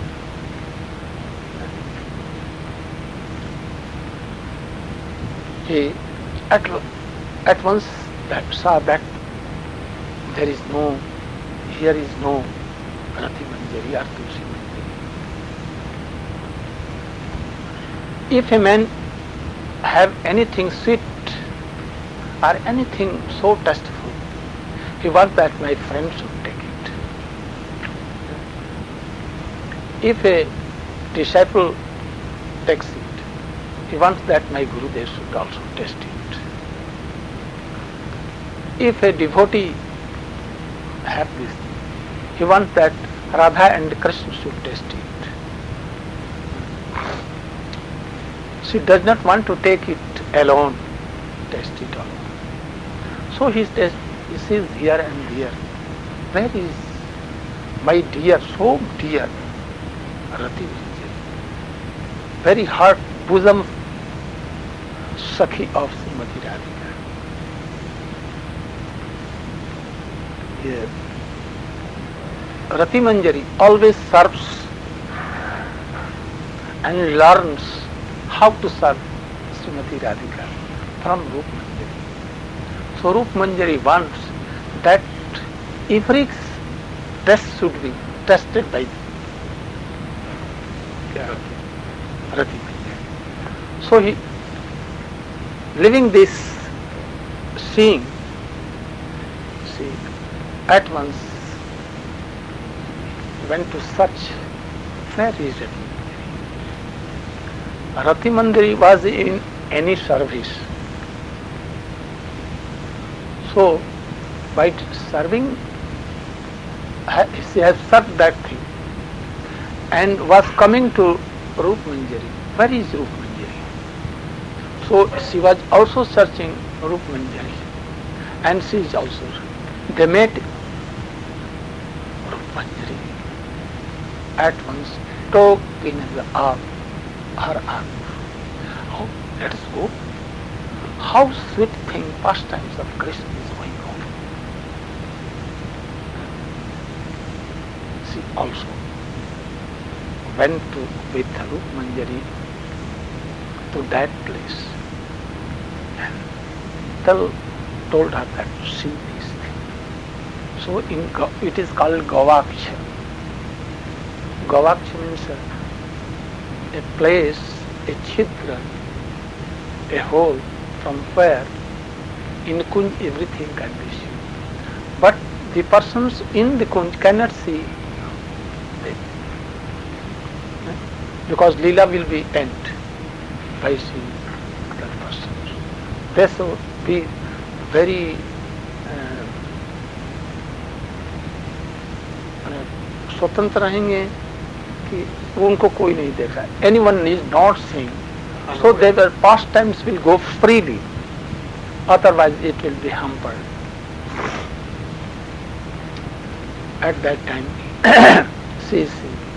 He at, at once that saw that there is no, here is no Rati Manjari or Tulsi Manjari. If a man have anything sweet or anything so tasteful, he wants that my friend should take it. If a disciple takes it, he wants that my Gurudev should also taste it. If a devotee have this, he wants that Radha and Krishna should taste it. She does not want to take it alone, taste it alone. So he says, he says here and there, where is my dear, so dear Rati Manjari, very heart, bosom Sakhi of Srimati Radhika. Yes. Rati Manjari always serves and learns how to serve Srimati Radhika from Rup Manjari. So Rup Manjari wants that every test should be tested by yeah, Rati Manjari. So he, living this, seeing, see, at once went to search where is Rati Manjari. Rati Manjari was in any service. So, by serving, she has served that thing and was coming to Rup Manjari. Where is Rup Manjari? So, she was also searching Rup Manjari and she is also. They met Rup Manjari. At once took in the arm, her arm. Oh, let us go. How sweet thing pastimes of Krishna is going on. She also went to with Rup Manjari to that place and tell, told her that see this thing. So in it is called Gavaksha. Gavaksha means a, a place, a chidra, a hole from where in Kunj everything can be seen. But the persons in the Kunj cannot see them. Because Leela will be end by seeing other persons. They should be very uh, स्वतंत्र रहेंगे कि उनको कोई नहीं देखा. Anyone is not seeing. So their pastimes will go freely, otherwise it will be hampered. At that time, she is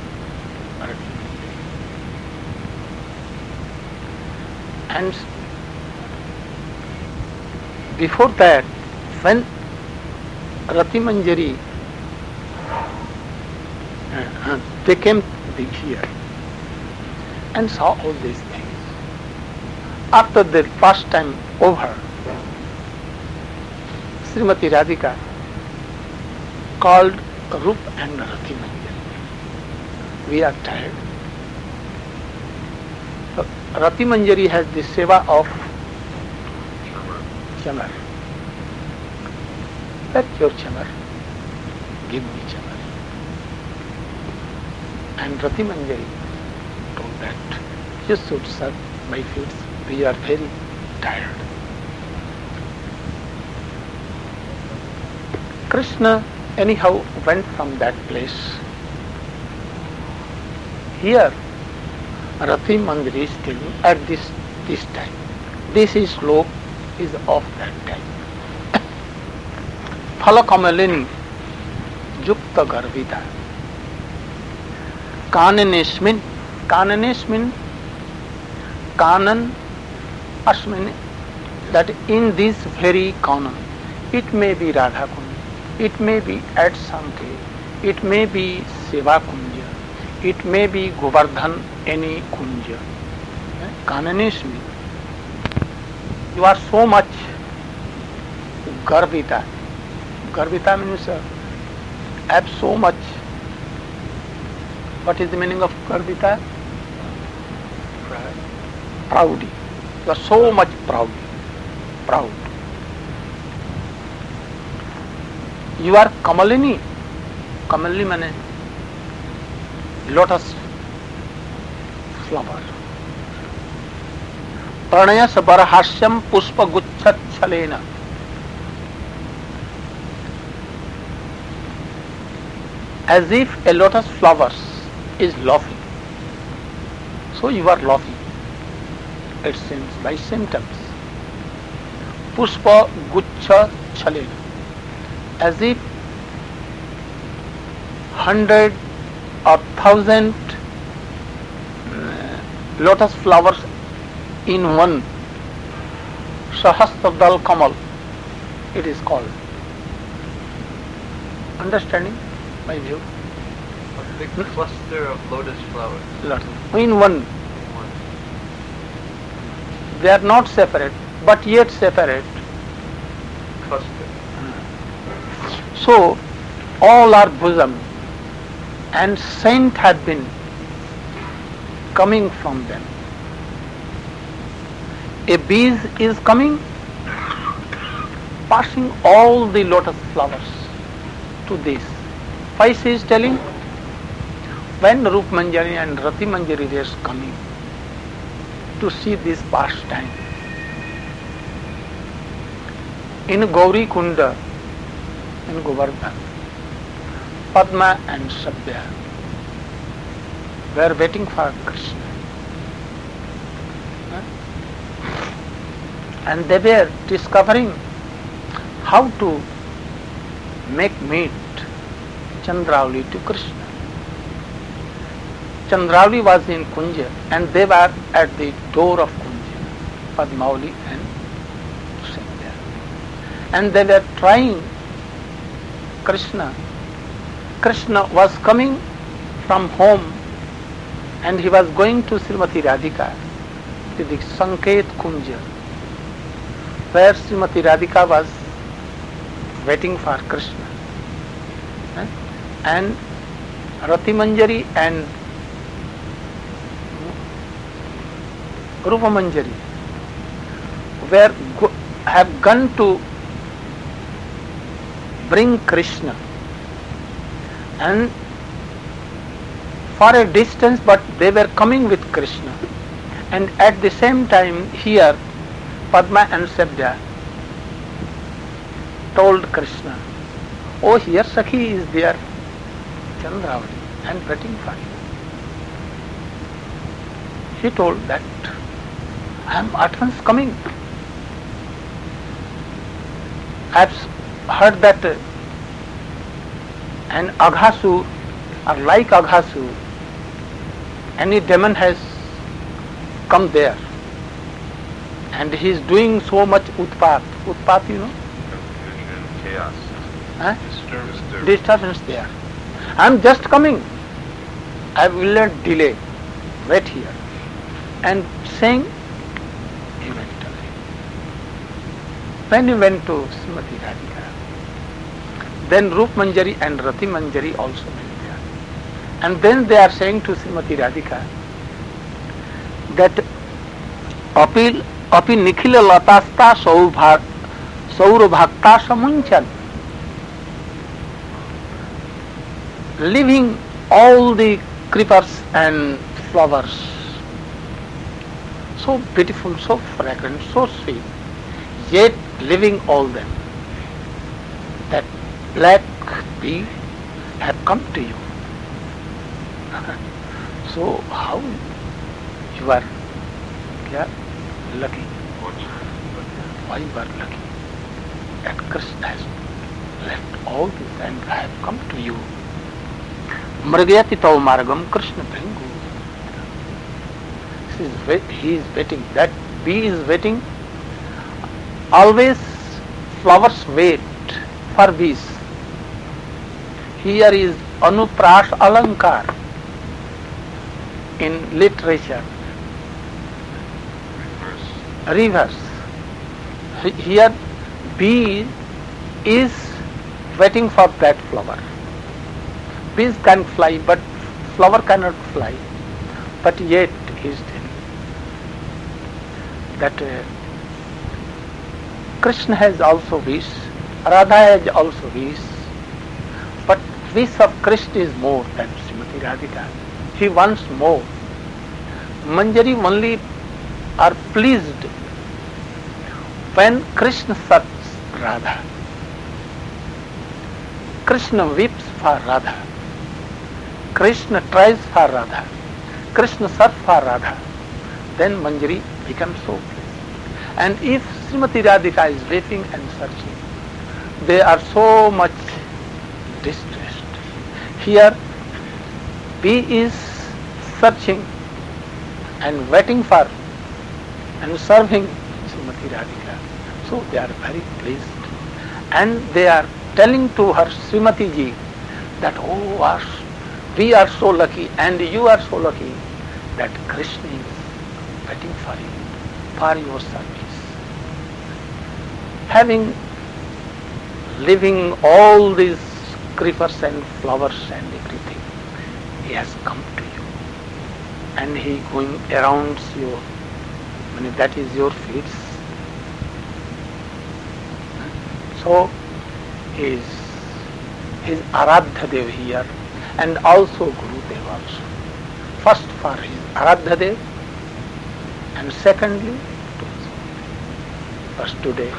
and before that, when Rati Manjari Uh, they came here and saw all these things. After their pastime over, Srimati Radhika called Rup and Rati Manjari. We are tired. So, Rati Manjari has the seva of Chamar. That's your Chamar. Give me Chamar. And Rati Manjari told that you should serve my feet. We are very tired. Krishna anyhow went from that place. Here Rati Manjari is telling at this this time. This is slope is of that time. Phalakamalini Yukta Garvita Kananesmin Kananesmin Kanan Asmin, that in this very kanan it may be Radha Kunja, it may be at Sanke, it may be Seva Kunja, it may be Govardhan any Kunja. Kananesmin, you are so much Garvita. Garvita means uh, have so much. What is the meaning of Garvita? Pride. Proudy. You are so much proud. Proud. You are Kamalini. Kamalini means lotus flower. Pranayas barahasyam pushpa guchat chalena. As if a lotus flower is laughing. So you are laughing. It seems by symptoms. Pushpa guccha chalena. As if hundred or thousand uh, lotus flowers in one Sahasradal Kamal, it is called. Understanding my view? A big cluster of lotus flowers. Lotus. In one. One. They are not separate, but yet separate. Cluster. So, all are bosom, and saint have been coming from them. A bees is coming, passing all the lotus flowers to this. Why she is telling? When Rup Manjari and Rati Manjari were coming to see this pastime, in Gauri Kunda, in Govardhan, Padma and Sabya were waiting for Krishna. And they were discovering how to make meet Chandravali to Krishna. Chandravali was in Kunja and they were at the door of Kunja, Padmavali and Sabya. And they were trying Krishna. Krishna was coming from home and he was going to Srimati Radhika, to the Sanket Kunja, where Srimati Radhika was waiting for Krishna. And Rati Manjari and Rupa Manjari were go, have gone to bring Krishna, and for a distance, but they were coming with Krishna. And at the same time here Padma and Sabya told Krishna, oh, here Sakhi is there, Chandravali, and waiting for you. He told that I am at once coming. I have heard that uh, an Aghasu, or like Aghasu, any demon has come there, and he is doing so much utpat. Utpat, you know? Confusion, chaos. Huh? Disturbance. Disturbance there. I am just coming. I will not delay, wait here. And saying, he went away. When he went to Srimati Radhika, then Rup Manjari and Rati Manjari also went there. And then they are saying to Srimati Radhika that Api, api Nikhila Latasta Saur Bhakta Samunchan, leaving all the creepers and flowers, so beautiful, so fragrant, so sweet, yet leaving all them, that black bee have come to you. So how you are yeah, lucky? Why you are lucky? That Krishna has left all this and I have come to you. Mragayati tav margam Krishna bringu. He is waiting. That bee is waiting. Always flowers wait for bees. Here is Anuprash Alankar in literature. Reverse. Here bee is waiting for that flower. Bees can fly, but flower cannot fly. But yet he is telling that uh, Krishna has also wish, Radha has also wish, but wish of Krishna is more than Srimati Radhika. He wants more. Manjari only are pleased when Krishna serves Radha. Krishna weeps for Radha. Krishna tries for Radha. Krishna serves for Radha. Then Manjari becomes so pleased. And if Srimati Radhika is weeping and searching, they are so much distressed. Here, bee is searching and waiting for and serving Srimati Radhika. So they are very pleased. And they are telling to her Srimati ji that, oh, us, we are so lucky and you are so lucky that Krishna is waiting for you, for your service. Having living all these creepers and flowers and everything, he has come to you. And he going around you, I mean, that is your feet. So he is, he is Aradhya Dev here and also Guru Dev also. First for his Aradhya Dev and secondly to his first today.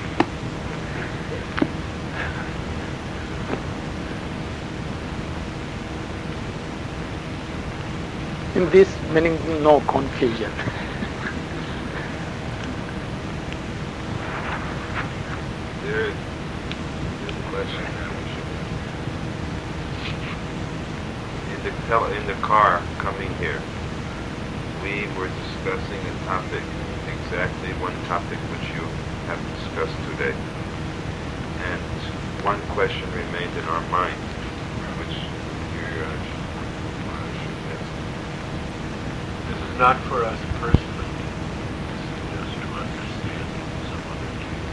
In this meaning no confusion. There is a question. In the tel- in the car coming here, we were discussing a topic, exactly one topic which you have discussed today, and one question remained in our mind, which you uh, should ask. This is not for us personally. This is just to understand some other people.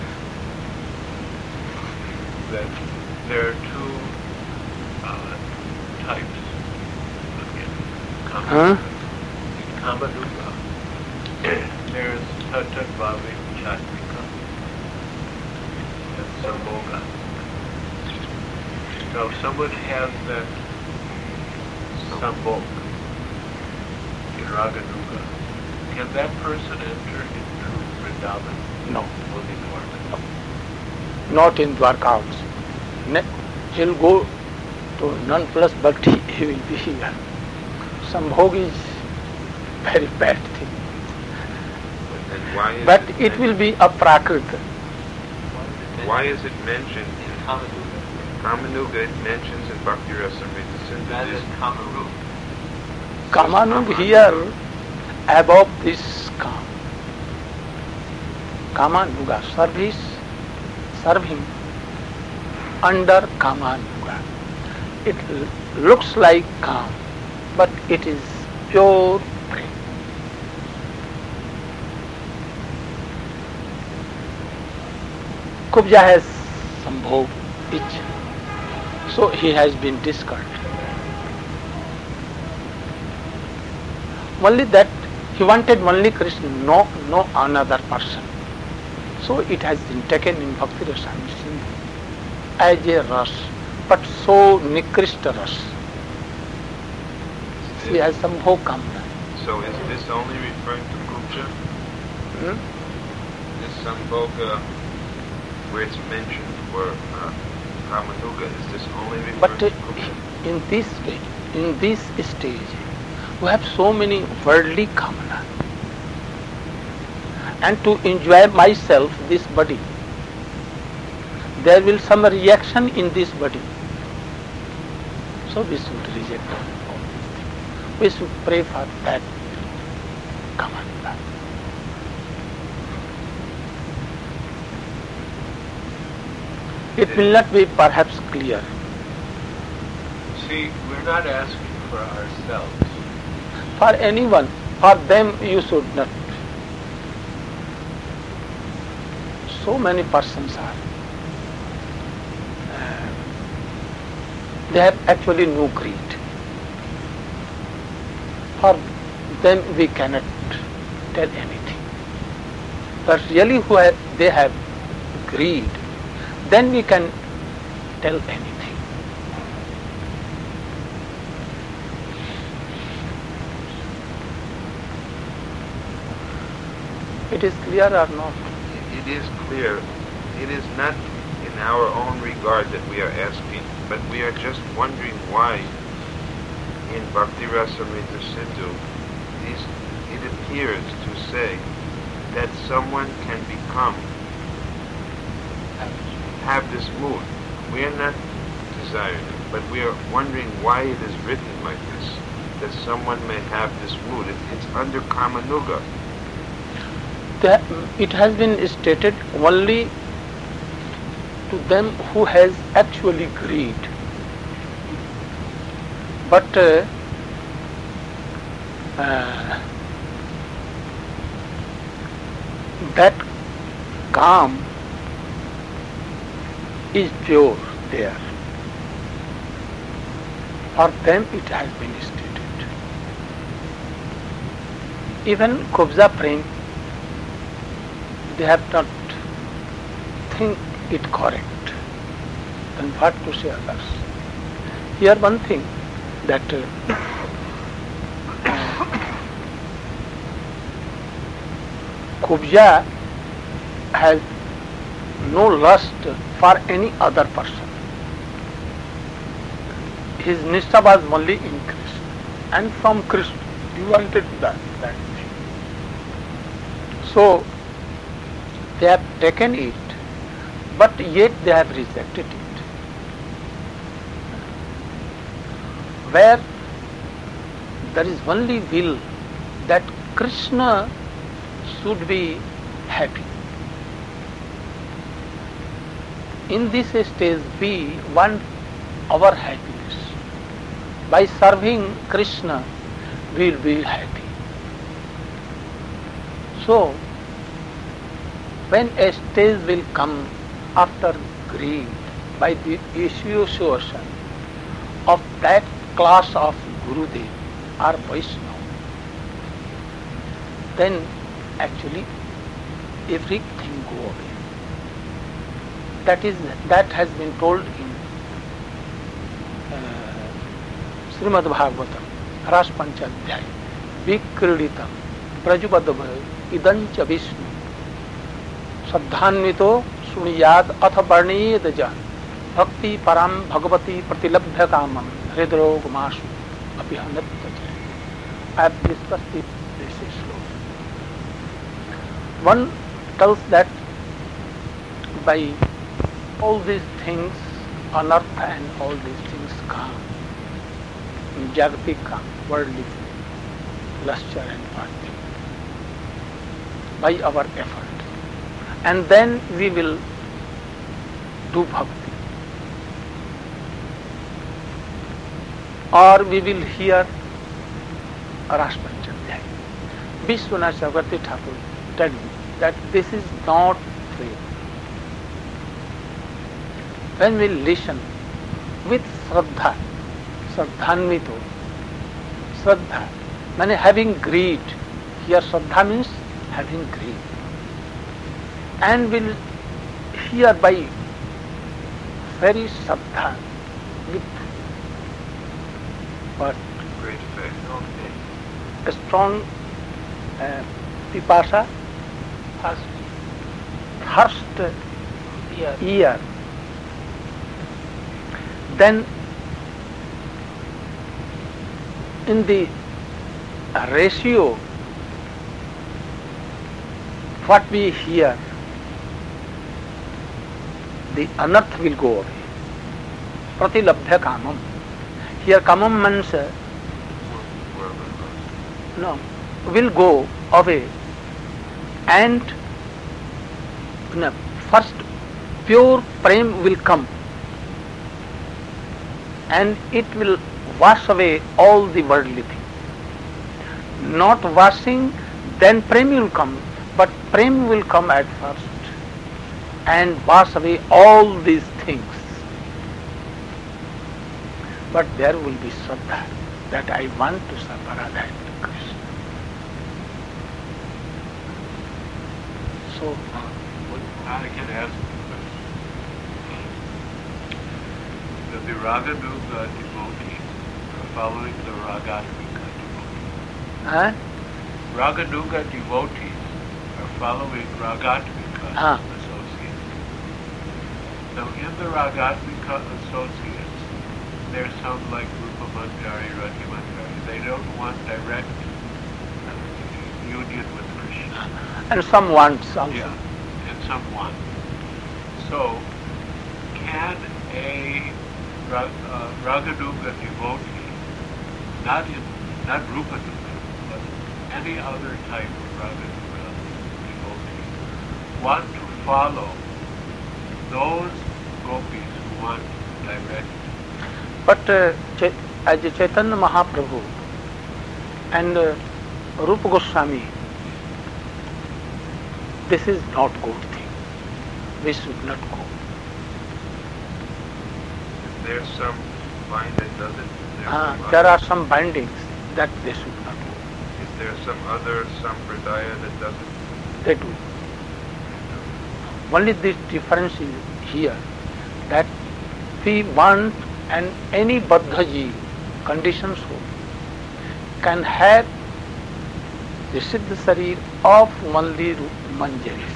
That there are two uh, types in Kama. Huh? In Kamarupa, there is Tatat Bhavi Chatvika and Samboga. Now, if someone has that Sambog, Raganuga, can that person enter into Vrindavan? No. Only Dwarka? Not in Dwarka also. Ne- he'll go to none plus, but he, he will be here. Sambhog is very bad thing. And why is But it, it will be a prakrita. why is it mentioned in Kamanuga? Kamanuga it mentions in Bhakti Rasamrita Sindhu. That is Kamaru. Kamanug here above this Kam. Kamanuga, service, serve him under Kamanuga. It l- looks like Kam, but it is pure prem. Kubja has some bhog each, so he has been discarded. Only that he wanted only Krishna, no, no another person. So it has been taken in Bhakti Rasamrita Sindhu as a ras, but so nikrishta ras. He has some bhog kamna. So is this only referring to Kubja? Hmm? This Sambhoga, where it's mentioned for uh, Kamanuga, is this only referring But to uh, Kubja? in this way, in this stage, we have so many worldly kamana. And to enjoy myself, this body, there will some reaction in this body. So we should reject all these things. We should pray for that kamana. It will not be perhaps clear. See, we're not asking for ourselves. For anyone, for them you should not. So many persons are. Uh, they have actually no greed. For them we cannot tell anything. But really who have, they have greed, then we can tell anything. It is clear or not? It is clear. It is not in our own regard that we are asking, but we are just wondering why in Bhakti Rasamrita Sindhu these, it appears to say that someone can become, have this mood. We are not desiring it, but we are wondering why it is written like this, that someone may have this mood. It, it's under Kamanuga. That it has been stated only to them who has actually greed. But uh, uh, that calm is pure there. For them it has been stated. Even Kubja Prem, they have not think it correct. Then what to say others? Here one thing that uh, Kubja has no lust for any other person. His nishtha was only in Krishna, and from Krishna he wanted that, that thing. So they have taken it, but yet they have rejected it. Where there is only will that Krishna should be happy. In this stage we want our happiness. By serving Krishna we will be happy. So when a stage will come after greed by the association of that class of Gurudev or Vaishnava, then actually everything go away. That is, that has been told in uh, Srimad Bhagavatam, Ras Panchadhyay, Vikriditam, Prajubadabhay, Idancha Vishnu, Saddhanvito Suniyad Atha Varniyad Jan, Bhakti Param Bhagavati Pratilabhya Kamam, Hridrog Masu, Abhihanat Tajay. I have discussed it this slowly. One tells that by all these things, unearth and all these things come, Jagatik come, worldly, lustre and party, by our effort. And then we will do bhakti. Or we will hear Raspanchadhyay. Vishwanath Chakravarti Thakur tell me that this is not real. When we listen with Shraddha, Shraddhanvito, Shraddha, meaning having greed. Here Shraddha means having greed. And will hear by very Shraddha with what? Great faith. A strong uh, pipasa, First, thirst, year. ear. Then in the ratio what we hear, the unearth will go away. Pratilabdha kamam. Here kamam means uh, no, will go away, and no, first pure prem will come, and it will wash away all the worldly things. Not washing, then prem will come, but prem will come at first and wash away all these things. But there will be Shraddha that I want to serve Radha and Krishna. So, I can ask that the Raganuga devotees are following the Ragatmika devotees. huh? Raganuga devotees are following Ragatmika Ah. associates. Now in the Ragatmika associates, there's some like Rupa Mandari, Rati Mandari. They don't want direct uh, union with Krishna. And some wants also. Yeah, and some want. So, can a Ra- uh, Raganuga devotee, not in not Rupanuga, but any other type of Raganuga devotee, want to follow those gopis who want direct? But uh, Ch- as Chaitanya Mahaprabhu and uh, Rupa Goswami, this is not good thing. We should not go. Is there some line that does it? Is there, Ah, some there other, are some bindings that they should not go. is there some other sampradaya that does it? They do. Only this difference is here, that we want and any Baddhaji, conditions so, can have the Siddha Sarir of only Manjaris.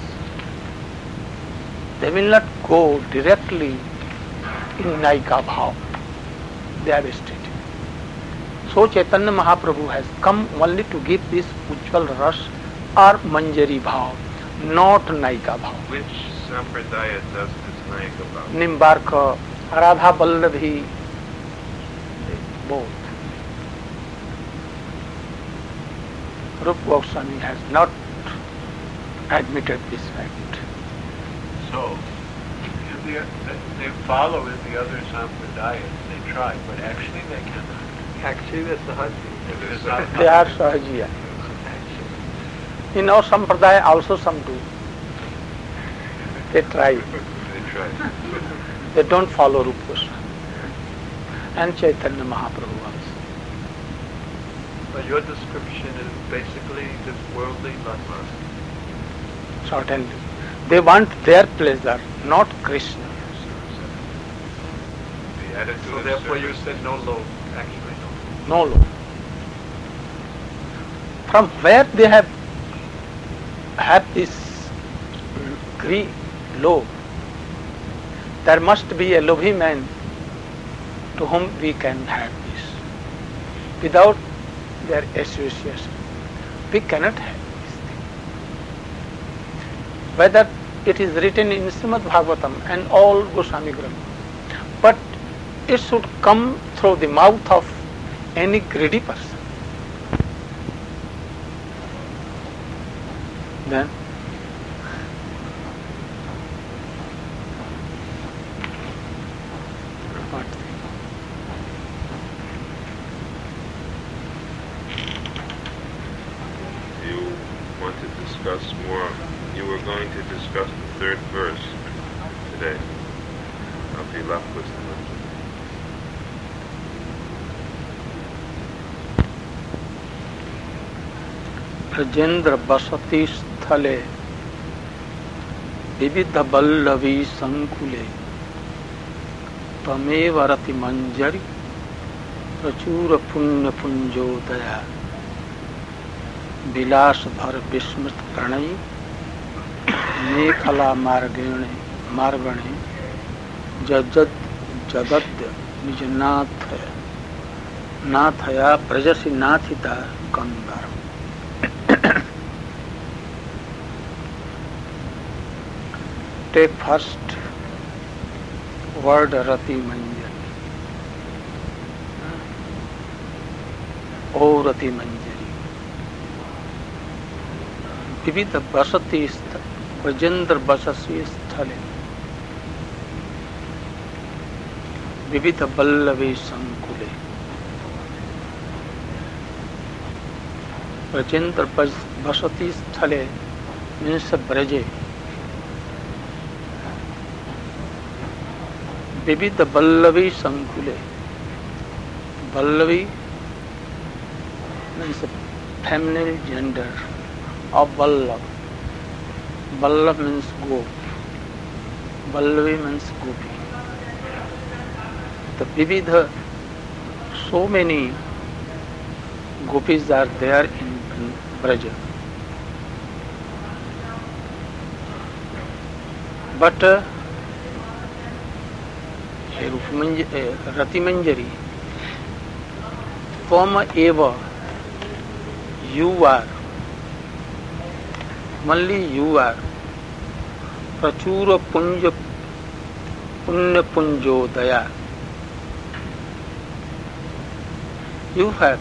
They will not go directly in Naika Bhav. They have stated. So Chaitanya Mahaprabhu has come only to give this Ujjval Ras or Manjari Bhav, not Naika Bhav. Which sampradaya does this Nayaka Bhav? Nimbarka, Radha Vallabhi, both. Rupa Goswami has not admitted this fact. So, in the, they follow in the other sampradayas, they try, but actually they cannot. Actually, that's the hard It is not They are Sahajiya. In our Sampradaya also some do. They try. They try. They don't follow Rupa Goswami. And Chaitanya Mahaprabhu also. But your description is basically just worldly lust. Certainly. They want their pleasure, not Krishna. The attitude So is therefore you service. said no low, actually no. No law. From where they have have this greed, low, there must be a lobby man to whom we can have this. Without their association, we cannot have this thing. Whether it is written in Srimad Bhagavatam and all Goswami Granthas, but it should come through the mouth of any greedy person. Then what? want to discuss more. You were going to discuss the third verse today. I'll be left with the Brajendra बसति स्थले विविध वल्लवी संकुले तमेव रति मंजरी प्रचुर पुण्य पुंजोदया विलास भर विस्मृत प्रणयी मेखला मार्गेणे मार्गणे जजद जगद्य निज नाथ नाथया प्रजसी नाथिता Kandar. Take first word Rati Manjari. O Rati Manjari. Vividha Basati Brajendra Basasi Sthale Vividha Ballavi Sankule. Brajendra Basati Sthale means Braje. विविध Vallabhi संकुले. Ballavi means a feminine gender of Ballab. Ballab means gop. Ballavi means gopi. The Vividha, so many gopis are there in Braja. But uh, Rati Manjari, Tvama eva, you are, only you are, Prachura Punja Punya Punjodaya. You have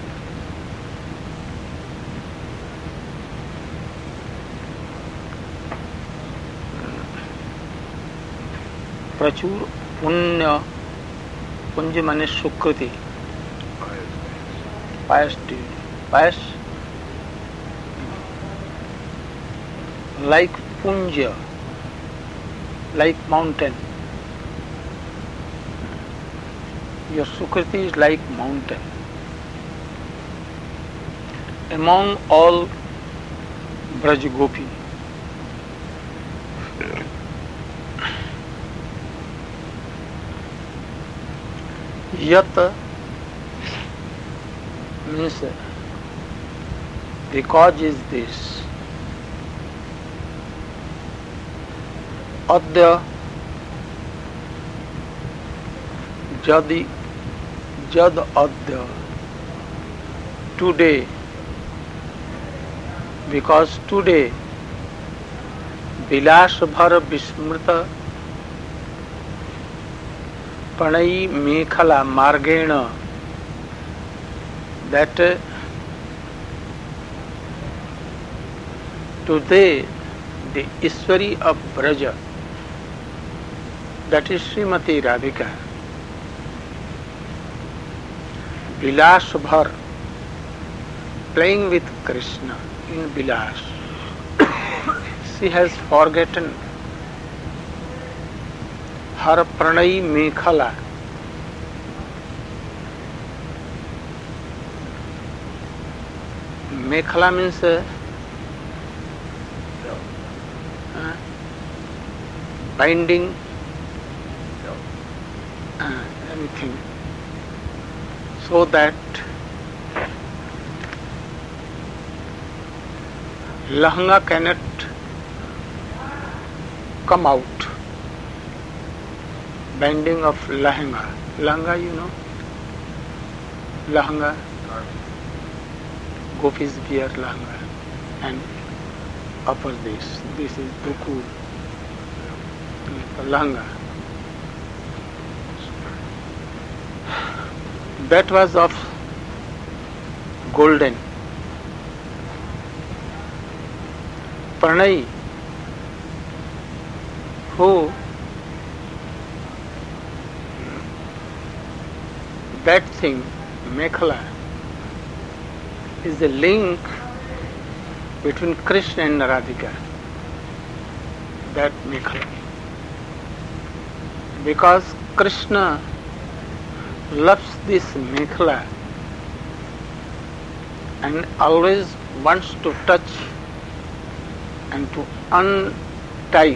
Prachur Punya Punja mane Sukriti, pious deed, pious, like Punja, like mountain. Your Sukriti is like mountain. Among all Braj Gopi, Yat means the cause is this. Adya Jadi Jad Adya, today, because today Vilas Bhar Vismrita Pranai Mekhala Margena, that today the Iswari of Braja, that is Srimati Radhika, Vilas Bhar, playing with Krishna in Vilas, she has forgotten her Pranai Mekhala. Mekhala means uh, uh, binding uh, anything, so that Lahanga cannot come out. Binding of Lahanga. Lahanga, you know? Lahanga. Gopis wear Lahanga. And upper this. This is Duku. Lahanga. That was of golden. Pranai, who that thing, Mekhala, is a link between Krishna and Radhika, that Mekhla. Because Krishna loves this Mekhla and always wants to touch and to untie,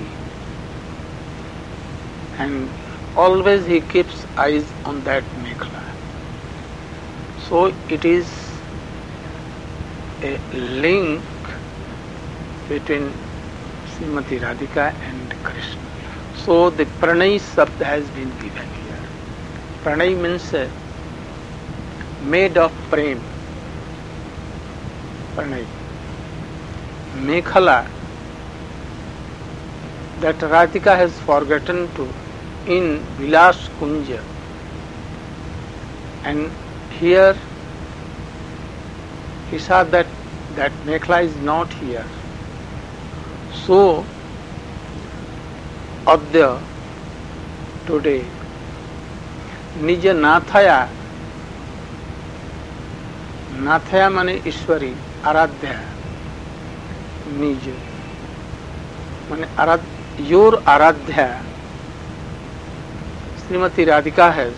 and always he keeps eyes on that Mekhla. So it is a link between Srimati Radhika and Krishna. So the Pranay Sabd has been given here. Pranay means uh, made of prem. Pranay. Mekhala, that Radhika has forgotten to in Vilas Kunja. And here he saw that that Mekhla is not here. So Adya, today, Nija Nathaya, Nathaya mane Ishwari, Aradhya, Nija, mane Arad, your Aradhya, Srimati Radhika has,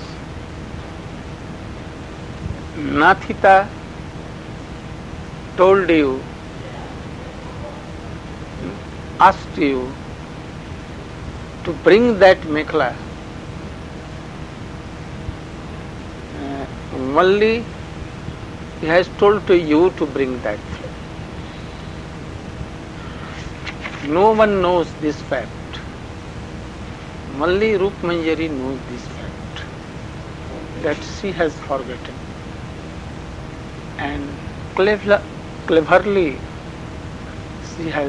Nathita told you, asked you to bring that Mekhla. Uh, only he has told to you to bring that. No one knows this fact. Only Rup Manjari knows this fact, that she has forgotten. And clever, cleverly she has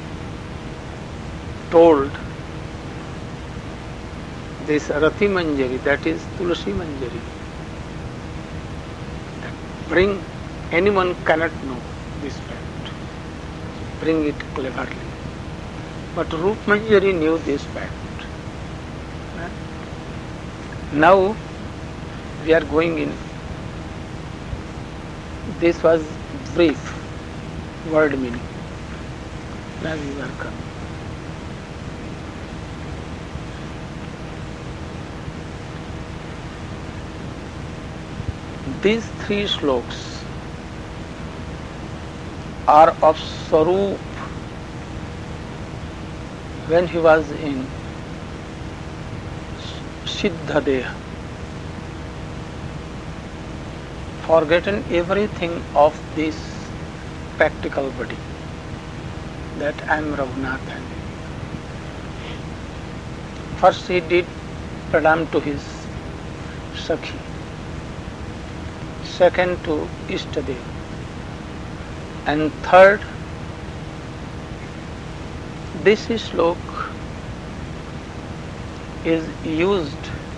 told this Rati Manjari, that is Tulsi Manjari, that bring, anyone cannot know this fact, bring it cleverly. But Rup Manjari knew this fact. Now we are going in, this was brief word meaning. Now we are coming. These three slokas are of Swarup when he was in Siddha Deha, forgotten everything of this practical body, that I am Raghunathan. First he did pranam to his Sakhi, second to Ishtadev, and third, this slok is used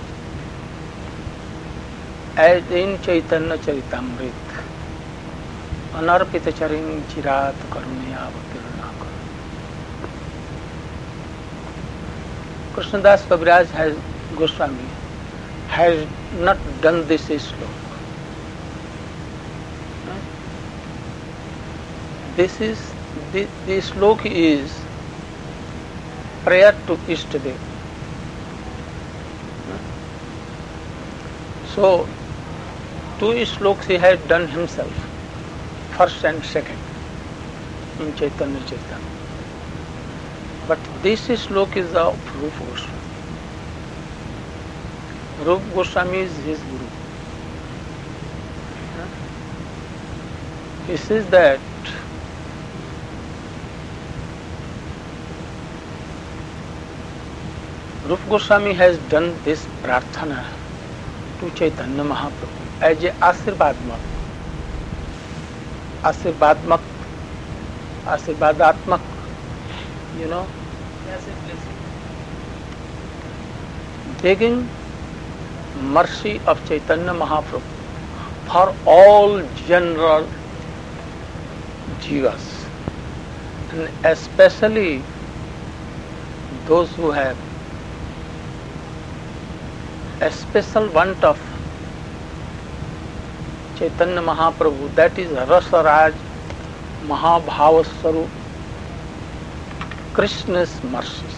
as in Chaitanya Charitamrit, Anarpita Charin Chirat Karunaya Avatirna. Krishnadas Kaviraj has Goswami has not done this slok. This is the, the slok is prayer to Ishtadev. So, two sloks he had done himself, first and second, in Chaitanya Charitamrita. But this slok is of Rupa Goswami. Rupa Goswami is his guru. He says that Rupa Goswami has done this prarthana to Chaitanya Mahaprabhu as a Asirvadmak, Asirvadmak, Asirvadatmak, you know, begging mercy of Chaitanya Mahaprabhu for all general jivas, and especially those who have a special want of Chaitanya Mahaprabhu, that is Rasa Raj महाभाव स्वरूप Krishna's mercy.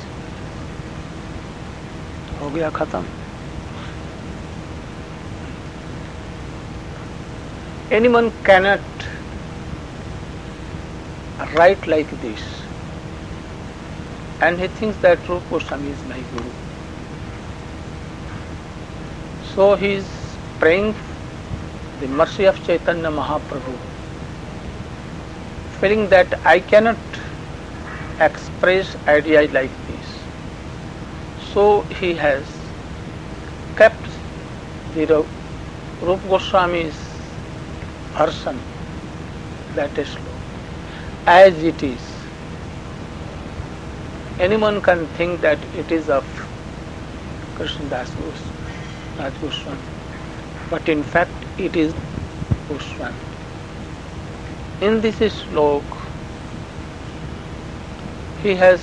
हो गया खत्म. Anyone cannot write like this, and he thinks that Rupa Goswami is my guru. So he is praying the mercy of Chaitanya Mahaprabhu, feeling that I cannot express idea like this. So he has kept the Rupa Goswami's version, that is as it is. Anyone can think that it is of Krishnadas Goswami, but in fact it is Goswami. In this slok, he has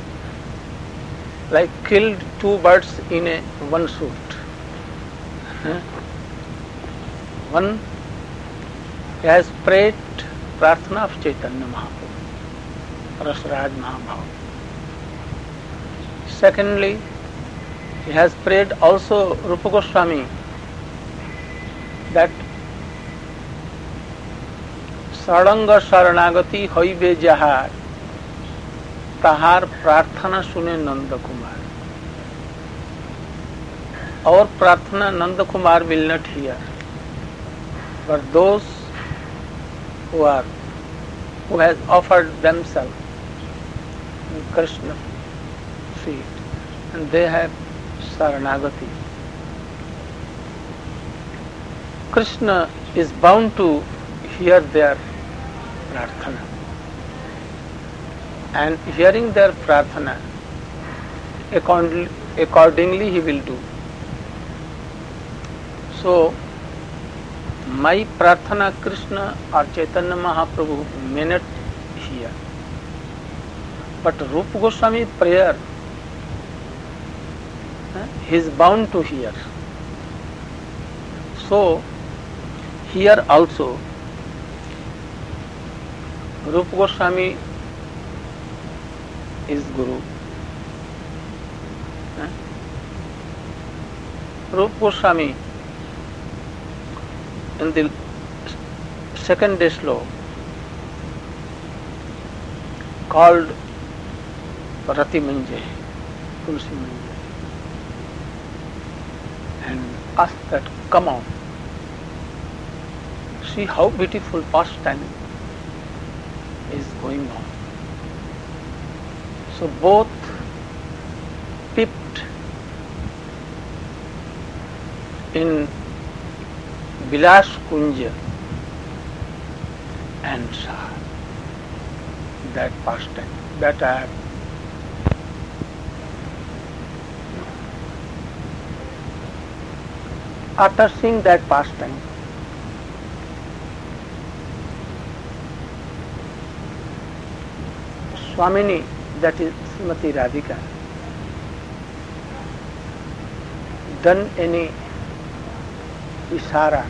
like killed two birds in a one shoot. One, he has prayed Prarthana of Chaitanya Mahaprabhu, Rasraj Mahabhav. Secondly, he has prayed also Rupa Goswami that Saranga Saranagati hoibe jahar tahar prarthana sune Nanda Kumar. Our prarthana Nanda Kumar will not hear, but those who are who has offered themselves in Krishna feet, and they have Saranagati. Krishna is bound to hear their prarthana, and hearing their prarthana, accordingly, accordingly he will do. So, my prarthana Krishna or Chaitanya Mahaprabhu may not hear, but Rupa Goswami prayer he is bound to hear. So, here also Rupa Goswami is Guru. Rupa Goswami in the second slok called Rati Manje, Tulsi Manje, and asked that, come on, see how beautiful pastime is going on. So both peeped in Vilas Kunja and saw that pastime that I have. After seeing that pastime, Swamini, that is Srimati Radhika, done any ishara,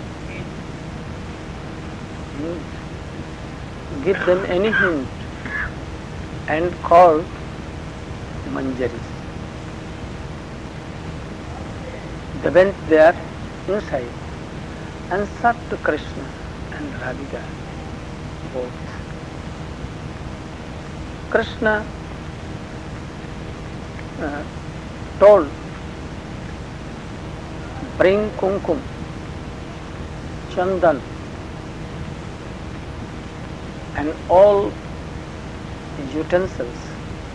give them any hint, and called Manjaris. They went there inside and sought to Krishna and Radhika both. Krishna uh, told, bring kumkum, chandan, and all utensils,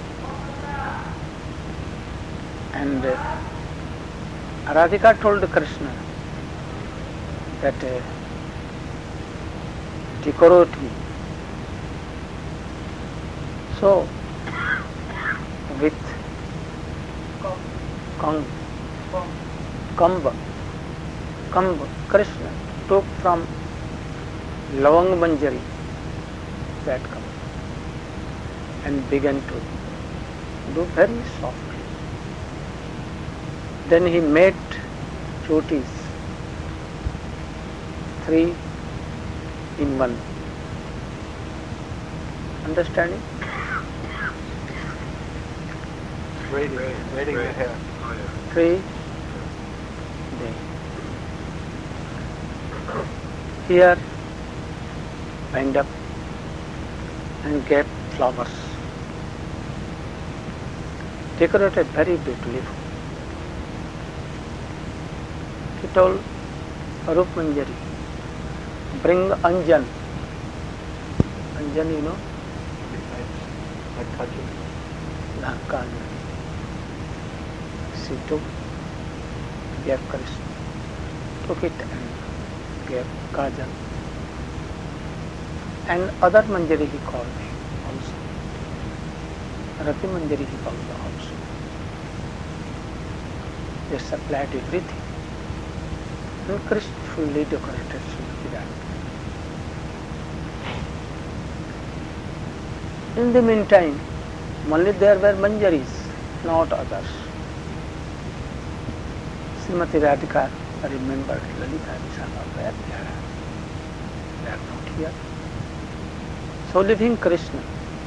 and uh, Radhika told Krishna that uh, decorate me. So, with Kamba, Kamba, Kamba, Krishna took from Lavang Manjari that Kamba and began to do very softly. Then he made chotis, three in one, Understanding? Braiding, braiding the hair. Oh, yeah. Three day. Here, wind up and get flowers. Decorated very beautifully. He told Arup Manjari, bring Anjan. Anjan, you know? Like touching. Kajal. She took, gave Krishna, took it and gave Kajal. And other Manjari he called also. Rati Manjari he called also. They supplied everything. And Krishna fully decorated Srimati Radhika. In the meantime, only there were Manjaris, not others. Srimati Radhika remembered Lalita Vishakha, where they are. They are not here. So leaving Krishna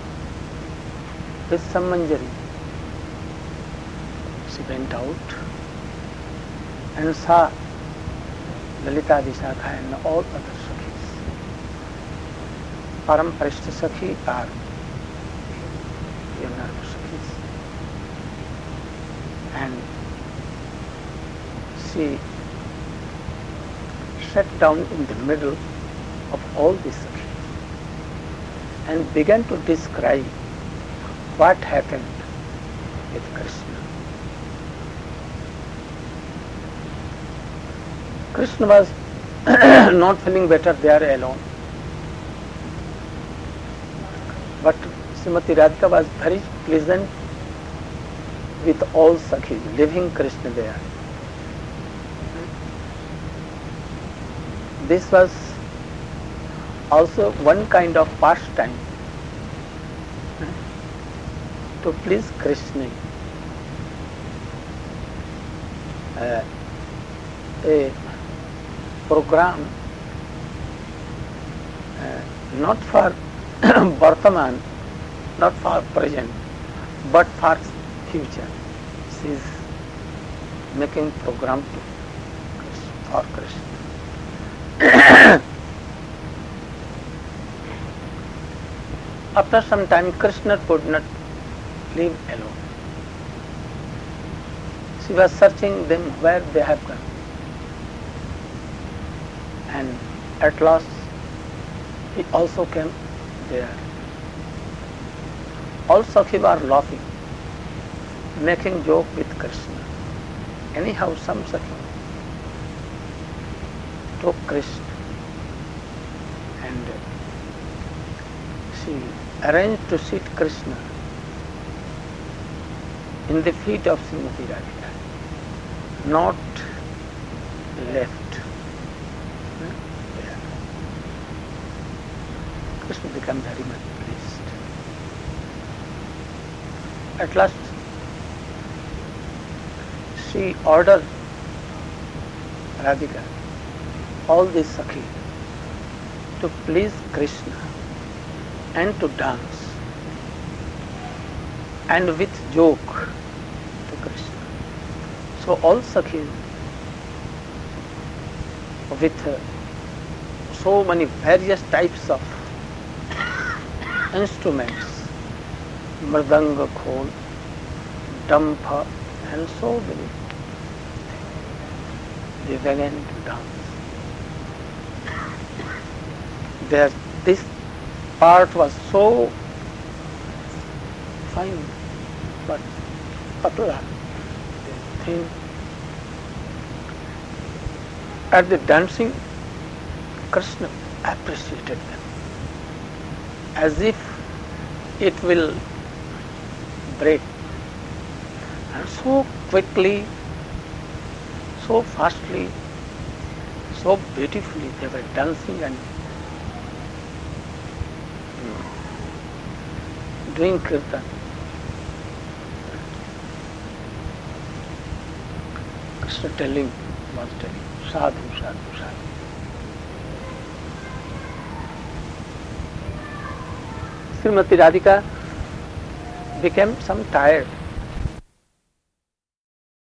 with some Manjari, she went out and saw Lalita Vishakha and all other Sakhis. Param Parishta Sakhi are younger Sakhis. And she sat down in the middle of all these Sakhis and began to describe what happened with Krishna. Krishna was not feeling better there alone. But Srimati Radhika was very pleasant with all Sakhis, leaving Krishna there. This was also one kind of pastime to please Krishna. Uh, a program uh, not for Vartaman, not for present, but for future. She is making program to for Krishna. After some time, Krishna could not live alone. She was searching them where they have gone. And at last, he also came there. All Sakhi were laughing, making joke with Krishna. Anyhow, some Sakhi took Krishna and she arranged to sit Krishna in the feet of Srimati Radhika, not left. There. Krishna became very much pleased. At last, she ordered Radhika, all these Sakhi, to please Krishna and to dance and with joke to Krishna. So all Sakhis with uh, so many various types of instruments, mridanga, khol, dampha, and so many, they began to dance. There, this part was so fine, but patla, thin. At the dancing, Krishna appreciated them as if it will break. And so quickly, so fastly, so beautifully they were dancing and doing kirtan. Krishna telling, was telling, sadhu, sadhu, sadhu. Srimati Radhika became some tired.